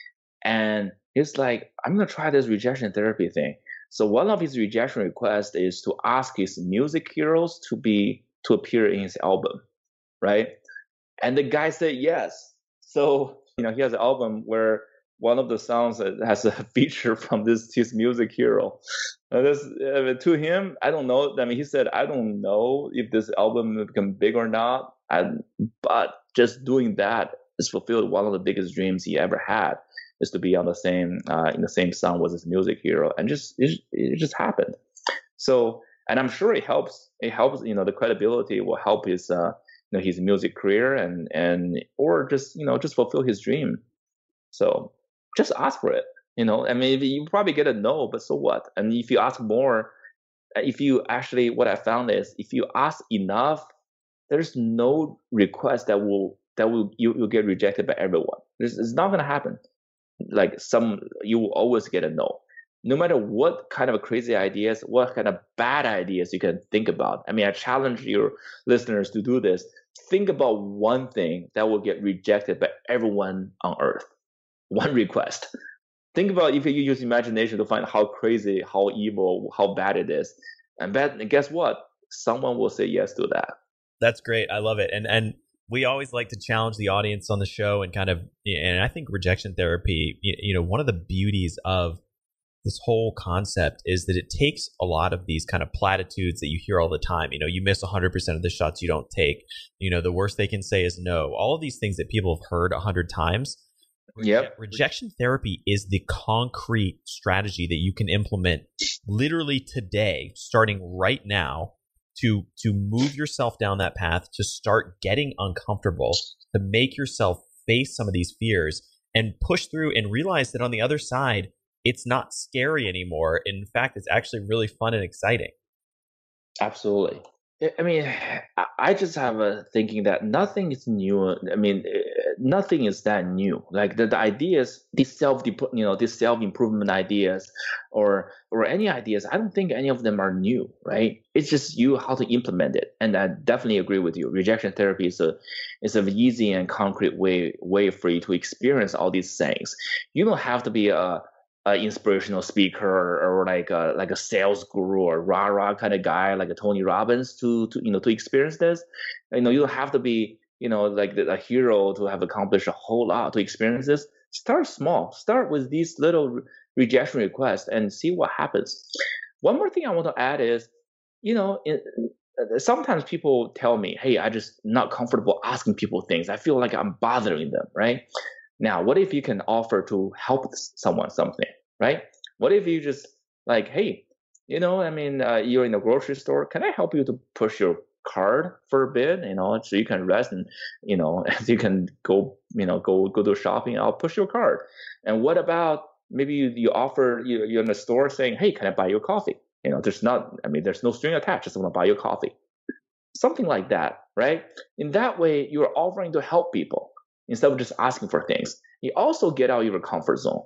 and he's like, I'm gonna try this rejection therapy thing. So one of his rejection requests is to ask his music heroes to be to appear in his album, right? And the guy said yes. So, you know, he has an album where one of the songs has a feature from this his music hero. And this, uh, to him, I don't know. I mean, he said, I don't know if this album will become big or not. And, but just doing that has fulfilled one of the biggest dreams he ever had, is to be on the same uh, in the same song with his music hero, and just it, it just happened. So, and I'm sure it helps. It helps, you know, the credibility will help his uh, you know, his music career, and and or just you know just fulfill his dream. So just ask for it. You know, I mean, you probably get a no, but so what? And if you ask more, if you actually, what I found is, if you ask enough, there's no request that will that will you will get rejected by everyone. There's, it's not going to happen. Like some, you will always get a no, no matter what kind of crazy ideas, what kind of bad ideas you can think about. I mean, I challenge your listeners to do this. Think about one thing that will get rejected by everyone on earth. One request. Think about if you use imagination to find how crazy, how evil, how bad it is. And bet, guess what? Someone will say yes to that. That's great. I love it. And, and, we always like to challenge the audience on the show and kind of, and I think rejection therapy, you know, one of the beauties of this whole concept is that it takes a lot of these kind of platitudes that you hear all the time. You know, you miss one hundred percent of the shots you don't take. You know, the worst they can say is no. All of these things that people have heard a hundred times. Yep. Rejection therapy is the concrete strategy that you can implement literally today, starting right now, to to move yourself down that path, to start getting uncomfortable, to make yourself face some of these fears and push through and realize that on the other side, it's not scary anymore. In fact, it's actually really fun and exciting. Absolutely. I mean, I just have a thinking that nothing is new. I mean, nothing is that new. Like the, the ideas, these self, you know, these self improvement ideas, or or any ideas. I don't think any of them are new, right? It's just you how to implement it. And I definitely agree with you. Rejection therapy is a is an easy and concrete way way for you to experience all these things. You don't have to be a Uh, inspirational speaker, or, or like a, like a sales guru or rah rah kind of guy like a Tony Robbins to to you know to experience this. You know, you don't have to be you know like the, a hero to have accomplished a whole lot to experience this. Start small. Start with these little re- rejection requests and see what happens. One more thing I want to add is, you know, it, sometimes people tell me, "Hey, I just not comfortable asking people things. I feel like I'm bothering them." Right? Now, what if you can offer to help someone something, right? What if you just like, hey, you know, I mean, uh, you're in the grocery store. Can I help you to push your cart for a bit, you know, so you can rest and, you know, you can go, you know, go go do shopping. I'll push your cart. And what about maybe you, you offer, you, you're in the store saying, hey, can I buy your coffee? You know, there's not, I mean, there's no string attached. Just want to buy your coffee. Something like that, right? In that way, you're offering to help people instead of just asking for things. You also get out of your comfort zone.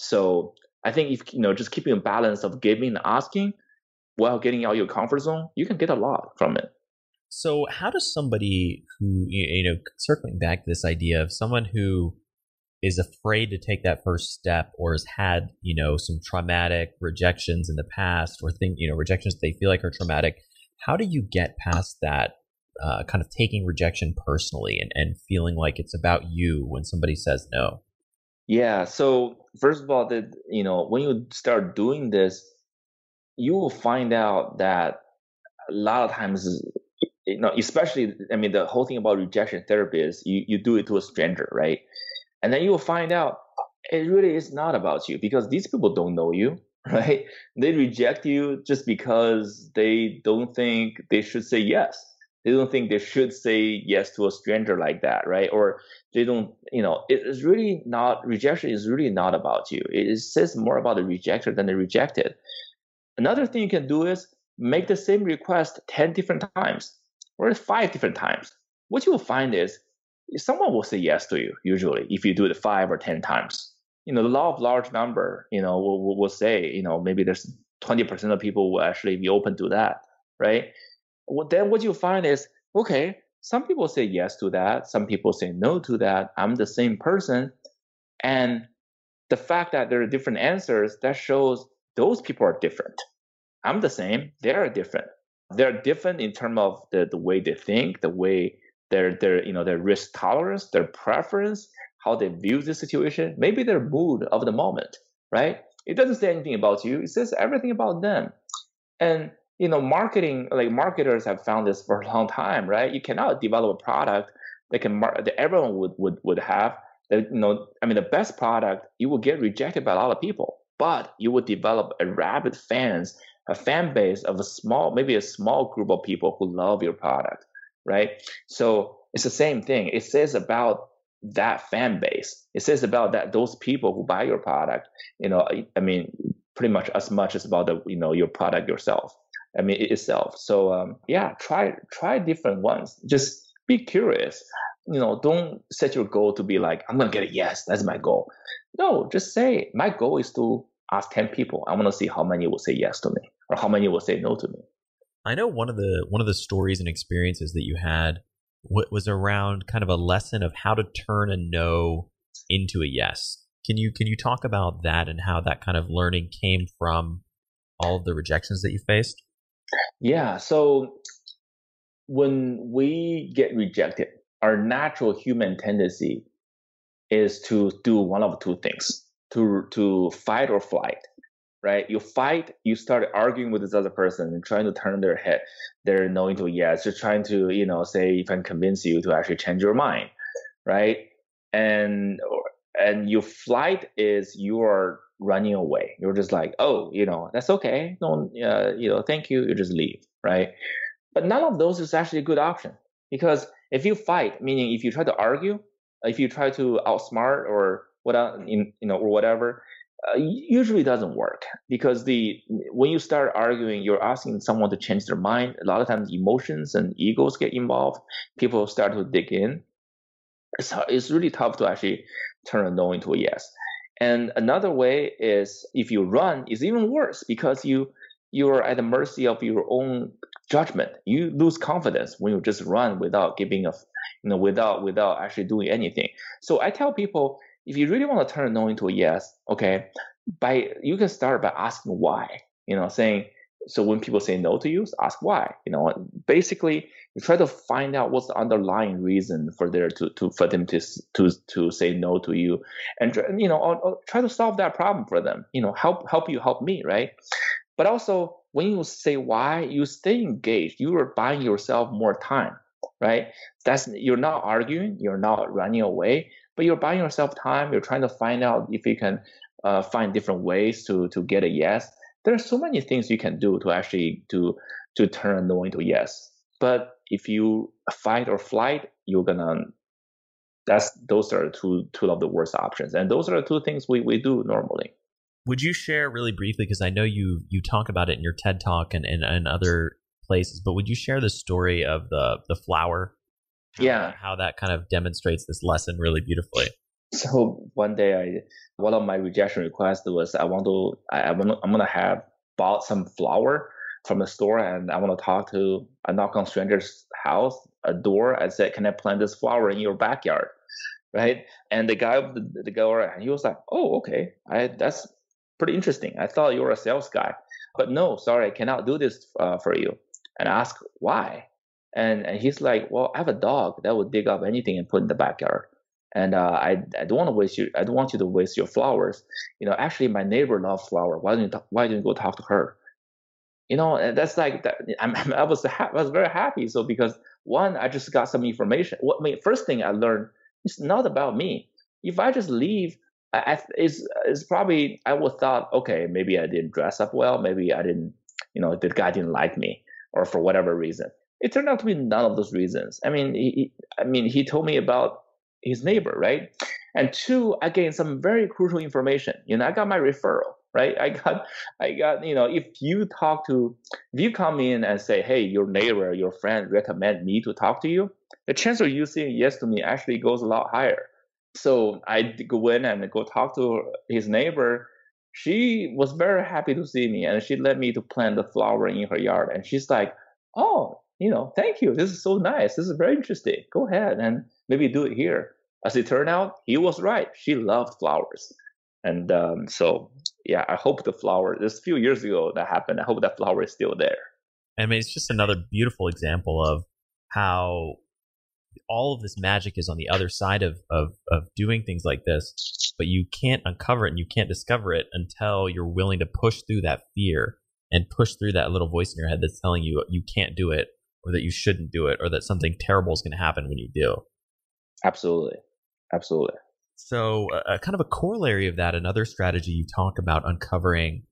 So I think if, you know, just keeping a balance of giving and asking while getting out of your comfort zone, you can get a lot from it. So how does somebody who, you know, circling back to this idea of someone who is afraid to take that first step or has had, you know, some traumatic rejections in the past, or think, you know, rejections they feel like are traumatic, how do you get past that? Uh, kind of taking rejection personally and, and feeling like it's about you when somebody says no? Yeah. So first of all, that you know, when you start doing this, you will find out that a lot of times, you know, especially, I mean, the whole thing about rejection therapy is you, you do it to a stranger, right? And then you will find out it really is not about you because these people don't know you, right? They reject you just because they don't think they should say yes. They don't think they should say yes to a stranger like that, right? Or they don't, you know, it is really not, rejection is really not about you. It says more about the rejecter than the rejected. Another thing you can do is make the same request ten different times or five different times. What you will find is someone will say yes to you, usually, if you do it five or ten times. You know, the law of large number, you know, will, will say, you know, maybe there's twenty percent of people will actually be open to that, right? Well, then what you find is, okay, some people say yes to that. Some people say no to that. I'm the same person. And the fact that there are different answers, that shows those people are different. I'm the same. They're different. They're different in terms of the, the way they think, the way their their you know their risk tolerance, their preference, how they view the situation, maybe their mood of the moment, right? It doesn't say anything about you. It says everything about them. And you know, marketing, like marketers have found this for a long time, right? You cannot develop a product that can mar- that everyone would would would have. That, you know, I mean, the best product, you will get rejected by a lot of people, but you will develop a rabid fans, a fan base of a small, maybe a small group of people who love your product, right? So it's the same thing. It says about that fan base. It says about that those people who buy your product. You know, I mean, pretty much as much as about the you know your product yourself. I mean, itself. So um, yeah, try try different ones. Just be curious. You know, don't set your goal to be like, I'm gonna get a yes. That's my goal. No, just say my goal is to ask ten people. I want to see how many will say yes to me, or how many will say no to me. I know one of the one of the stories and experiences that you had was around kind of a lesson of how to turn a no into a yes. Can you can you talk about that and how that kind of learning came from all of the rejections that you faced? Yeah. So when we get rejected, our natural human tendency is to do one of two things, to to fight or flight, right? You fight, you start arguing with this other person and trying to turn their head, their no into a yes, just trying to, you know, say if I can convince you to actually change your mind, right? And and your flight is you are running away. You're just like, oh, you know, that's okay. No, uh, you know, thank you. You just leave, right? But none of those is actually a good option because if you fight, meaning if you try to argue, if you try to outsmart or what, you know, or whatever, uh, usually doesn't work because the when you start arguing, you're asking someone to change their mind. A lot of times, emotions and egos get involved. People start to dig in. It's it's really tough to actually turn a no into a yes. And another way is if you run, it's even worse because you you are at the mercy of your own judgment. You lose confidence when you just run without giving a, you know, without without actually doing anything. So I tell people, if you really want to turn a no into a yes, okay, by you can start by asking why. You know, saying so when people say no to you, ask why. You know, basically you try to find out what's the underlying reason for their to, to for them to to to say no to you, and you know, or, or try to solve that problem for them. You know, help help you help me, right? But also when you say why, you stay engaged. You are buying yourself more time, right? That's you're not arguing, you're not running away, but you're buying yourself time. You're trying to find out if you can uh, find different ways to to get a yes. There are so many things you can do to actually to to turn a no into a yes. But if you fight or flight, you're gonna. That's those are two two of the worst options, and those are the two things we, we do normally. Would you share really briefly, because I know you you talk about it in your TED Talk and, and, and other places, but would you share the story of the the flower? How yeah, that, how that kind of demonstrates this lesson really beautifully. So one day, I one of my rejection requests was I want to I, I want I'm gonna have bought some flower from the store, and I want to talk to I knock on stranger's house, a door. I said, "Can I plant this flower in your backyard?" Right? And the guy, the, the guy, he was like, "Oh, okay, I that's pretty interesting. I thought you were a sales guy, but no, sorry, I cannot do this uh, for you." And I asked why, and and he's like, "Well, I have a dog that would dig up anything and put in the backyard." And uh, I, I don't want to waste you. I don't want you to waste your flowers. You know, actually, my neighbor loves flower. Why don't you talk, Why don't you go talk to her? You know, and that's like that. I'm, I was ha- I was very happy. So because one, I just got some information. What I mean, first thing I learned, it's not about me. If I just leave, I, I, it's it's probably I would thought, okay, maybe I didn't dress up well, maybe I didn't, you know, the guy didn't like me, or for whatever reason. It turned out to be none of those reasons. I mean, he, I mean, he told me about his neighbor, right? And two, I gained some very crucial information. You know, I got my referral, right? I got, I got, you know, if you talk to, if you come in and say, hey, your neighbor, your friend recommend me to talk to you, the chance of you saying yes to me actually goes a lot higher. So I go in and go talk to his neighbor. She was very happy to see me, and she let me to plant the flower in her yard. And she's like, oh, you know, thank you. This is so nice. This is very interesting. Go ahead and maybe do it here. As it turned out, he was right. She loved flowers. And um, so, yeah, I hope the flower, this few years ago that happened, I hope that flower is still there. I mean, it's just another beautiful example of how all of this magic is on the other side of, of, of doing things like this, but you can't uncover it and you can't discover it until you're willing to push through that fear and push through that little voice in your head that's telling you you can't do it, or that you shouldn't do it, or that something terrible is going to happen when you do. Absolutely. Absolutely. So uh, kind of a corollary of that, another strategy you talk about uncovering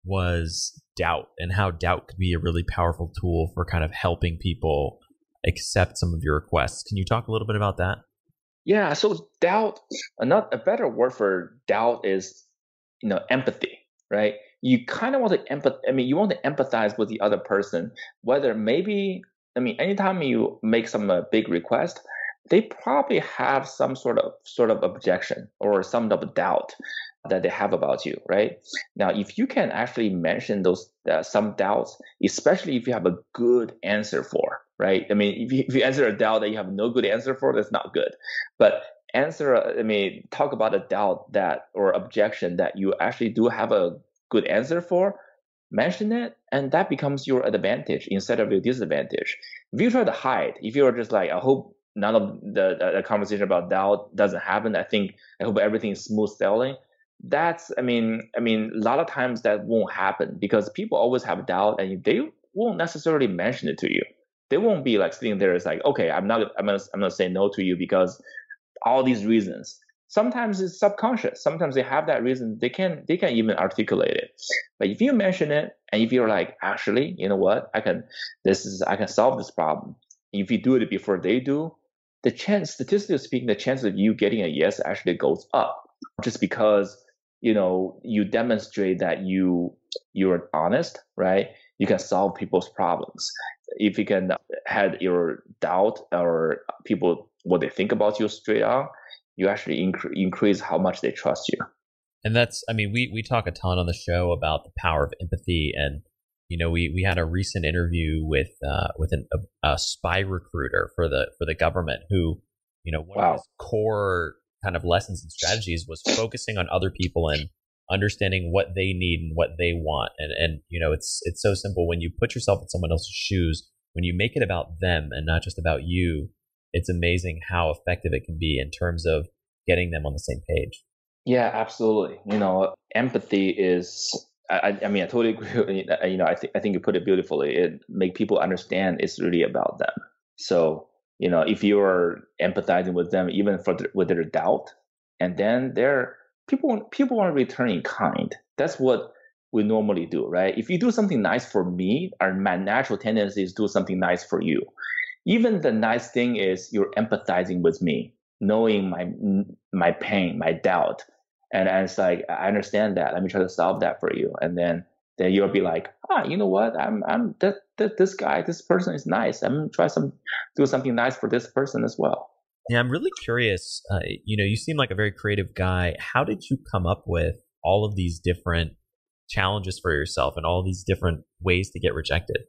was doubt, and how doubt could be a really powerful tool for kind of helping people accept some of your requests. Can you talk a little bit about that? Yeah. So doubt, another, a better word for doubt is, you know, empathy, right? You kind of want to empath. I mean, you want to empathize with the other person, whether maybe, I mean, anytime you make some uh, big request, they probably have some sort of sort of objection or some of doubt that they have about you, right? Now, if you can actually mention those uh, some doubts, especially if you have a good answer for, right? I mean, if you, if you answer a doubt that you have no good answer for, that's not good. But answer, I mean, talk about a doubt that or objection that you actually do have a good answer for, mention it, and that becomes your advantage instead of your disadvantage. If you try to hide, if you're just like, I hope none of the, the, the conversation about doubt doesn't happen, I think, I hope everything is smooth sailing. That's, I mean, I mean, a lot of times that won't happen because people always have doubt and they won't necessarily mention it to you. They won't be like sitting there. It's like, okay, I'm not, I'm gonna, I'm gonna say no to you because all these reasons. Sometimes it's subconscious. Sometimes they have that reason. They can, they can even articulate it. But if you mention it and if you're like, actually, you know what, I can, this is, I can solve this problem. If you do it before they do, the chance, statistically speaking, the chance of you getting a yes actually goes up, just because, you know, you demonstrate that you you're honest, right? You can solve people's problems. If you can have your doubt or people what they think about you straight on, you actually inc- increase how much they trust you. And that's, I mean, we we talk a ton on the show about the power of empathy, and you know, we we had a recent interview with uh, with an, a, a spy recruiter for the for the government who, you know, one wow. of his core kind of lessons and strategies was focusing on other people and understanding what they need and what they want. And and you know, it's it's so simple when you put yourself in someone else's shoes, when you make it about them and not just about you. It's amazing how effective it can be in terms of getting them on the same page. Yeah, absolutely. You know, empathy is. I, I mean, I totally agree. You know, I think I think you put it beautifully. It make people understand it's really about them. So, you know, if you are empathizing with them, even for the, with their doubt, and then they're people people want to return in kind. That's what we normally do, right? If you do something nice for me, our my natural tendency is to do something nice for you. Even the nice thing is you're empathizing with me, knowing my my pain, my doubt. And, and it's like, I understand that. Let me try to solve that for you. And then, then you'll be like, ah, you know what? I'm, I'm, that, that, this guy, this person is nice. I'm going to try some, do something nice for this person as well. Yeah, I'm really curious. Uh, you know, you seem like a very creative guy. How did you come up with all of these different challenges for yourself and all these different ways to get rejected?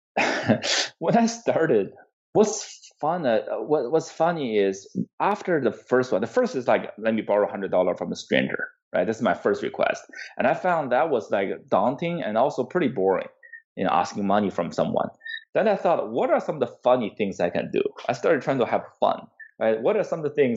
When I started, what's fun, uh, what, what's funny is after the first one, the first is like, let me borrow one hundred dollars from a stranger, right? This is my first request. And I found that was like daunting and also pretty boring, you know, asking money from someone. Then I thought, what are some of the funny things I can do? I started trying to have fun, right? What are some of the things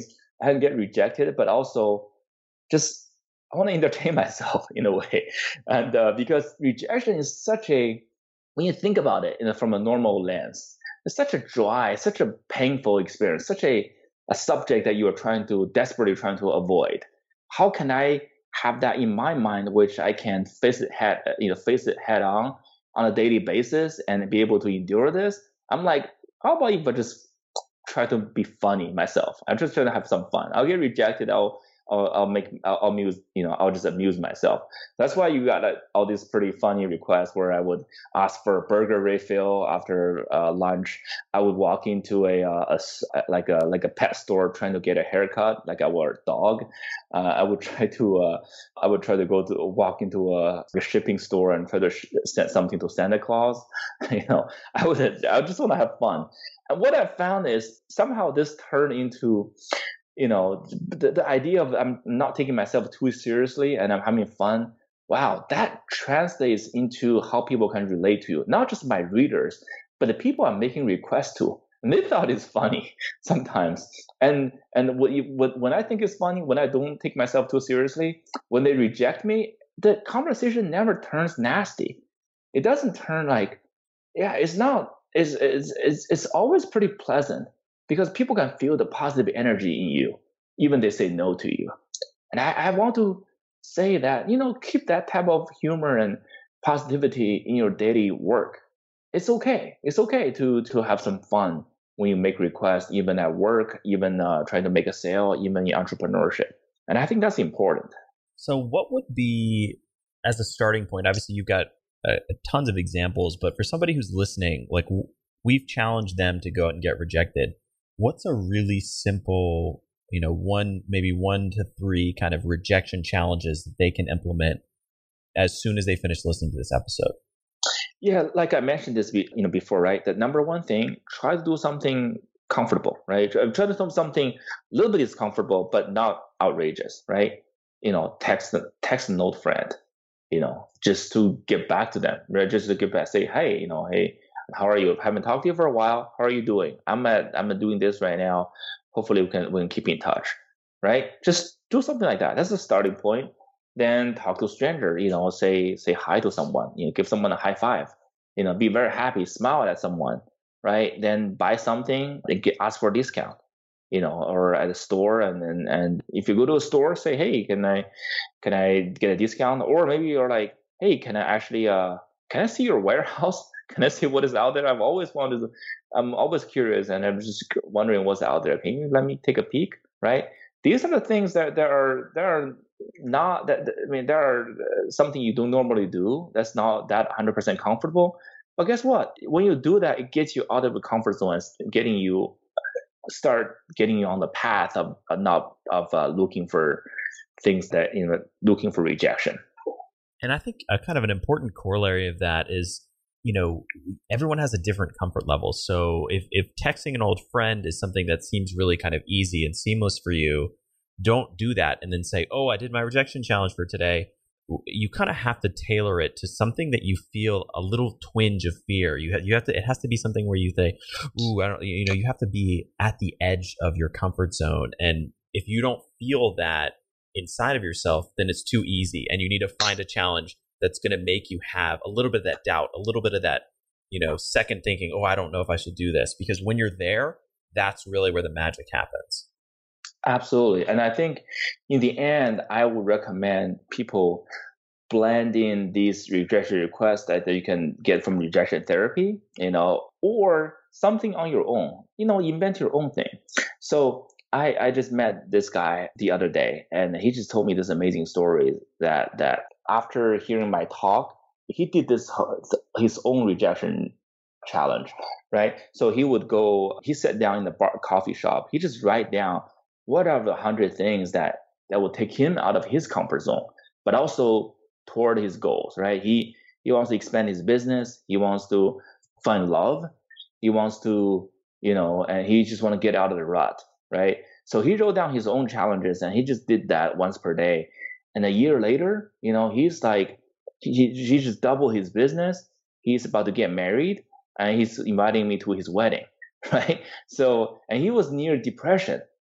and get rejected, but also just I want to entertain myself in a way. And uh, because rejection is such a, when you think about it, you know, from a normal lens, it's such a dry, such a painful experience, such a, a subject that you are trying to, desperately trying to avoid. How can I have that in my mind, which I can face it head, you know, face it head on on a daily basis and be able to endure this? I'm like, how about if I just try to be funny myself? I'm just trying to have some fun. I'll get rejected. I'll I'll, I'll make I'll, I'll amuse you know I'll just amuse myself. That's why you got uh, all these pretty funny requests where I would ask for a burger refill after uh, lunch. I would walk into a, uh, a like a like a pet store trying to get a haircut, like I were a dog. Uh, I would try to uh, I would try to go to walk into a, a shipping store and try to sh- send something to Santa Claus. you know, I would I just want to have fun. And what I found is somehow this turned into, you know, the, the idea of I'm not taking myself too seriously and I'm having fun. Wow, that translates into how people can relate to you, not just my readers, but the people I'm making requests to. And they thought it's funny sometimes. And and what you, what, when I think it's funny, when I don't take myself too seriously, when they reject me, the conversation never turns nasty. It doesn't turn like, yeah, it's not, it's, it's, it's, it's always pretty pleasant. Because people can feel the positive energy in you, even they say no to you. And I, I want to say that, you know, keep that type of humor and positivity in your daily work. It's okay. It's okay to to have some fun when you make requests, even at work, even uh, trying to make a sale, even in entrepreneurship. And I think that's important. So what would be, as a starting point, obviously you've got uh, tons of examples, but for somebody who's listening, like we've challenged them to go out and get rejected. What's a really simple, you know, one, maybe one to three kind of rejection challenges that they can implement as soon as they finish listening to this episode? Yeah, like I mentioned this, you know, before, right? The number one thing, try to do something comfortable, right? Try to do something a little bit is comfortable, but not outrageous, right? You know, text, text an old friend, you know, just to get back to them, right? Just to get back, say, hey, you know, hey, how are you? I haven't talked to you for a while. How are you doing? I'm at I'm doing this right now. Hopefully we can we can keep in touch, right? Just do something like that. That's the starting point. Then talk to a stranger. You know, say say hi to someone. You know, give someone a high five. You know, be very happy. Smile at someone, right? Then buy something and get ask for a discount. You know, or at a store, and and and if you go to a store, say, hey, can I can I get a discount? Or maybe you're like, hey, can I actually uh can I see your warehouse? Can I see what is out there? I've always wanted to, I'm always curious and I'm just wondering what's out there. Can you let me take a peek? Right? These are the things that there are, there are not that, I mean, there are something you don't normally do. That's not that one hundred percent comfortable. But guess what? When you do that, it gets you out of the comfort zone and getting you, start getting you on the path of, of not, of uh, looking for things that, you know, looking for rejection. And I think a kind of an important corollary of that is, you know, everyone has a different comfort level. So if, if texting an old friend is something that seems really kind of easy and seamless for you, don't do that and then say, oh, I did my rejection challenge for today. You kind of have to tailor it to something that you feel a little twinge of fear. You have, you have to, it has to be something where you say, ooh, I don't, you know, you have to be at the edge of your comfort zone. And if you don't feel that inside of yourself, then it's too easy. And you need to find a challenge that's going to make you have a little bit of that doubt, a little bit of that, you know, second thinking, oh, I don't know if I should do this. Because when you're there, that's really where the magic happens. Absolutely. And I think in the end, I would recommend people blend in these rejection requests that you can get from rejection therapy, you know, or something on your own, you know, invent your own thing. So I, I just met this guy the other day, and he just told me this amazing story that, that after hearing my talk, he did this, his own rejection challenge, right? So he would go, he sat down in the bar, coffee shop. He just write down what are the hundred things that, that will take him out of his comfort zone, but also toward his goals, right? He, he wants to expand his business. He wants to find love. He wants to, you know, and he just want to get out of the rut, right? So he wrote down his own challenges, and he just did that once per day. And a year later, you know, he's like, he, he just doubled his business. He's about to get married, and he's inviting me to his wedding, right? So, and he was near depression.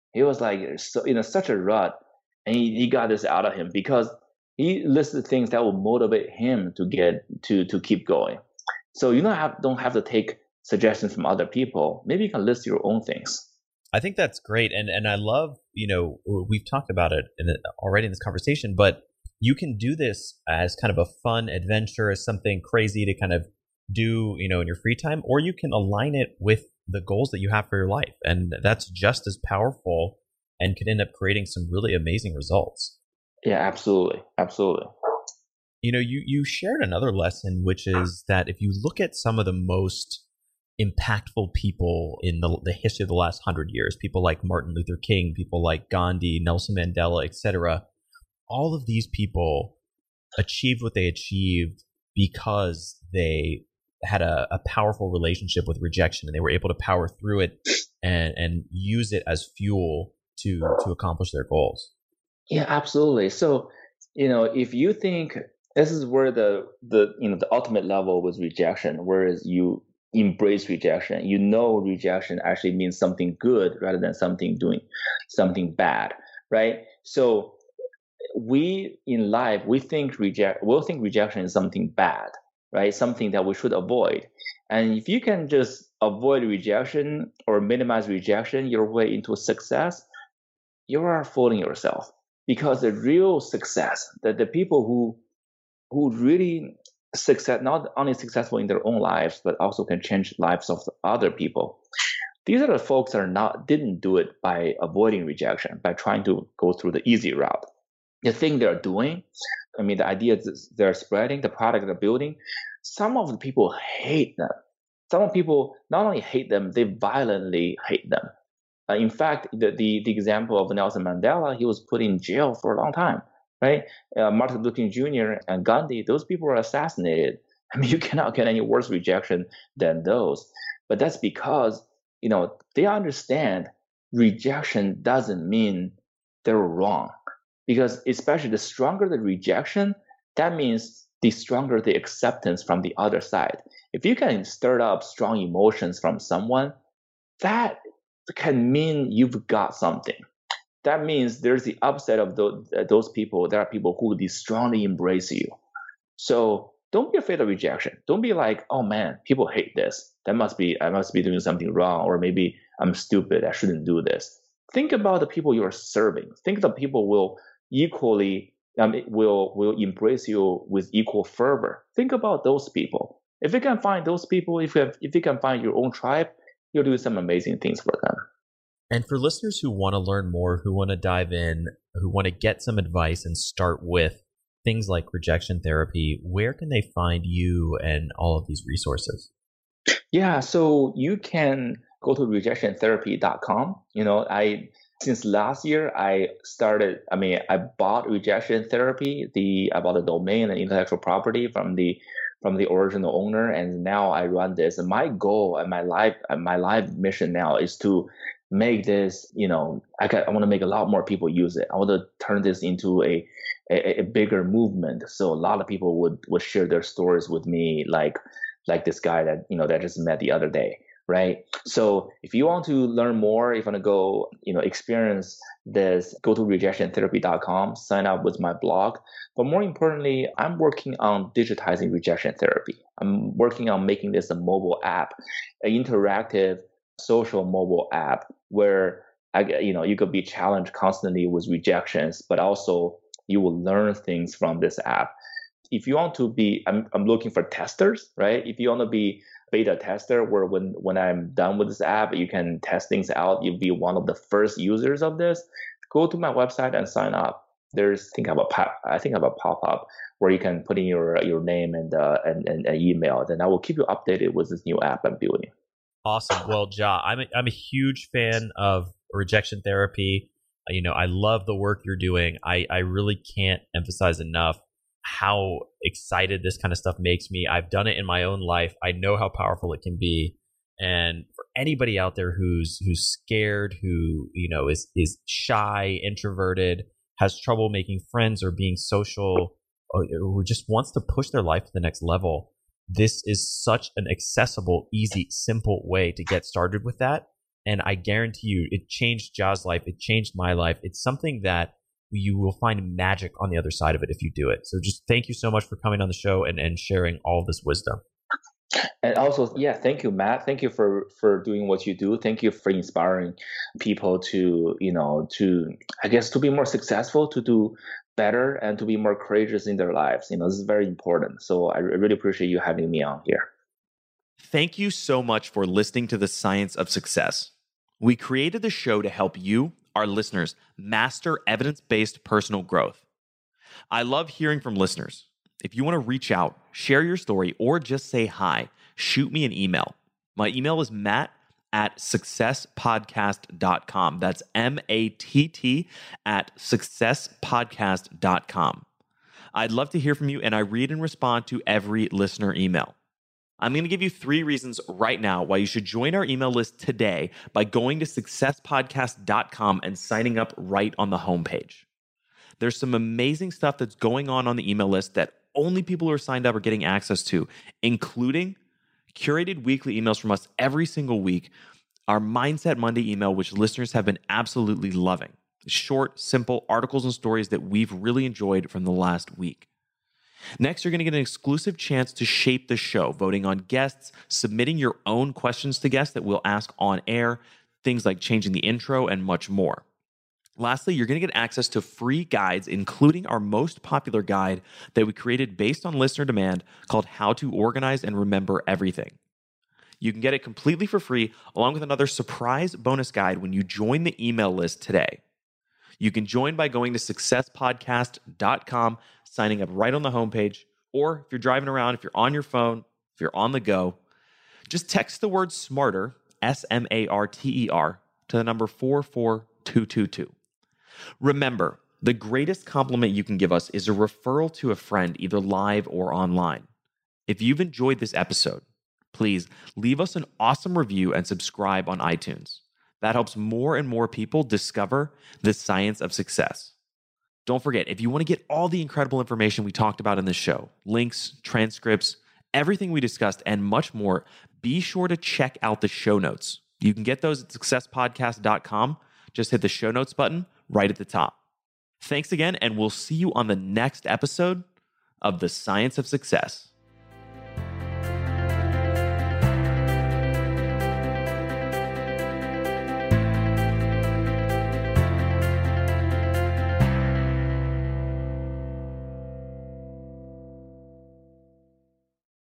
He was like so, you know, such a rut, and he, he got this out of him because he listed things that will motivate him to get to to keep going. So you don't have don't have to take suggestions from other people. Maybe you can list your own things. I think that's great, and and I love, you know, we've talked about it in the, already in this conversation, but you can do this as kind of a fun adventure, as something crazy to kind of do, you know, in your free time, or you can align it with the goals that you have for your life, and that's just as powerful and could end up creating some really amazing results. Yeah, absolutely, absolutely. You know, you you shared another lesson, which is that if you look at some of the most impactful people in the, the history of the last hundred years, people like Martin Luther King, people like Gandhi, Nelson Mandela, et cetera, all of these people achieved what they achieved because they had a, a powerful relationship with rejection, and they were able to power through it and, and use it as fuel to to accomplish their goals. Yeah, absolutely. So, you know, if you think this is where the the you know the ultimate level was rejection, whereas you embrace rejection, you know rejection actually means something good rather than something doing something bad, right? So we in life we think reject we'll think rejection is something bad, right? Something that we should avoid. And if you can just avoid rejection or minimize rejection your way into success, you are fooling yourself. Because the real success, that the people who who really success, not only successful in their own lives, but also can change lives of other people, these are the folks that are not didn't do it by avoiding rejection, by trying to go through the easy route. The thing they're doing, I mean, the ideas they're spreading, the product they're building, some of the people hate them. Some of the people not only hate them, they violently hate them. Uh, in fact, the, the the example of Nelson Mandela, he was put in jail for a long time, right? Uh, Martin Luther King Junior and Gandhi, those people were assassinated. I mean, you cannot get any worse rejection than those. But that's because, you know, they understand rejection doesn't mean they're wrong. Because especially the stronger the rejection, that means the stronger the acceptance from the other side. If you can stir up strong emotions from someone, that can mean you've got something. That means there's the upside of those, those people. There are people who will strongly embrace you. So don't be afraid of rejection. Don't be like, oh man, people hate this. That must be, I must be doing something wrong, or maybe I'm stupid. I shouldn't do this. Think about the people you are serving. Think the people will equally, um, will will embrace you with equal fervor. Think about those people. If you can find those people, if you have, if you can find your own tribe, you'll do some amazing things for them. And for listeners who want to learn more, who want to dive in, who want to get some advice and start with things like rejection therapy, where can they find you and all of these resources? Yeah, so you can go to rejection therapy dot com. You know, I since last year I started. I mean, I bought Rejection Therapy. The I bought the domain and intellectual property from the from the original owner, and now I run this. And my goal and my life, my life mission now is to make this. You know, I got, I want to make a lot more people use it. I want to turn this into a, a a bigger movement. So a lot of people would would share their stories with me, like like this guy that you know that I just met the other day. Right. So if you want to learn more, if you want to go, you know, experience this, go to rejection therapy dot com, sign up with my blog. But more importantly, I'm working on digitizing rejection therapy. I'm working on making this a mobile app, an interactive social mobile app where, I, you know, you could be challenged constantly with rejections, but also you will learn things from this app. If you want to be, I'm, I'm looking for testers, right? If you want to be beta tester, where when, when I'm done with this app, you can test things out. You'll be one of the first users of this. Go to my website and sign up. There's, think of a pop, I think of a pop-up where you can put in your your name and uh, and, and, and email. Then I will keep you updated with this new app I'm building. Awesome. Well, Ja, I'm a, I'm a huge fan of rejection therapy. You know, I love the work you're doing. I, I really can't emphasize enough how excited this kind of stuff makes me. I've done it in my own life. I know how powerful it can be. And for anybody out there who's who's scared, who, you know, is is shy, introverted, has trouble making friends or being social, or, or just wants to push their life to the next level, this is such an accessible, easy, simple way to get started with that. And I guarantee you, it changed Jia's life. It changed my life. It's something that you will find magic on the other side of it if you do it. So just thank you so much for coming on the show and, and sharing all this wisdom. And also, yeah, thank you, Matt. Thank you for, for doing what you do. Thank you for inspiring people to, you know, to, I guess, to be more successful, to do better, and to be more courageous in their lives. You know, this is very important. So I really appreciate you having me on here. Thank you so much for listening to The Science of Success. We created the show to help you, our listeners, master evidence-based personal growth. I love hearing from listeners. If you want to reach out, share your story, or just say hi, shoot me an email. My email is matt at success podcast dot com. That's M A T T at success podcast dot com. I'd love to hear from you, and I read and respond to every listener email. I'm going to give you three reasons right now why you should join our email list today by going to success podcast dot com and signing up right on the homepage. There's some amazing stuff that's going on on the email list that only people who are signed up are getting access to, including curated weekly emails from us every single week, our Mindset Monday email, which listeners have been absolutely loving. Short, simple articles and stories that we've really enjoyed from the last week. Next, you're going to get an exclusive chance to shape the show, voting on guests, submitting your own questions to guests that we'll ask on air, things like changing the intro, and much more. Lastly, you're going to get access to free guides, including our most popular guide that we created based on listener demand called How to Organize and Remember Everything. You can get it completely for free, along with another surprise bonus guide when you join the email list today. You can join by going to success podcast dot com, signing up right on the homepage, or if you're driving around, if you're on your phone, if you're on the go, just text the word SMARTER, S M A R T E R, to the number four four two two two. Remember, the greatest compliment you can give us is a referral to a friend, either live or online. If you've enjoyed this episode, please leave us an awesome review and subscribe on iTunes. That helps more and more people discover the science of success. Don't forget, if you want to get all the incredible information we talked about in this show, links, transcripts, everything we discussed, and much more, be sure to check out the show notes. You can get those at success podcast dot com. Just hit the show notes button right at the top. Thanks again, and we'll see you on the next episode of The Science of Success.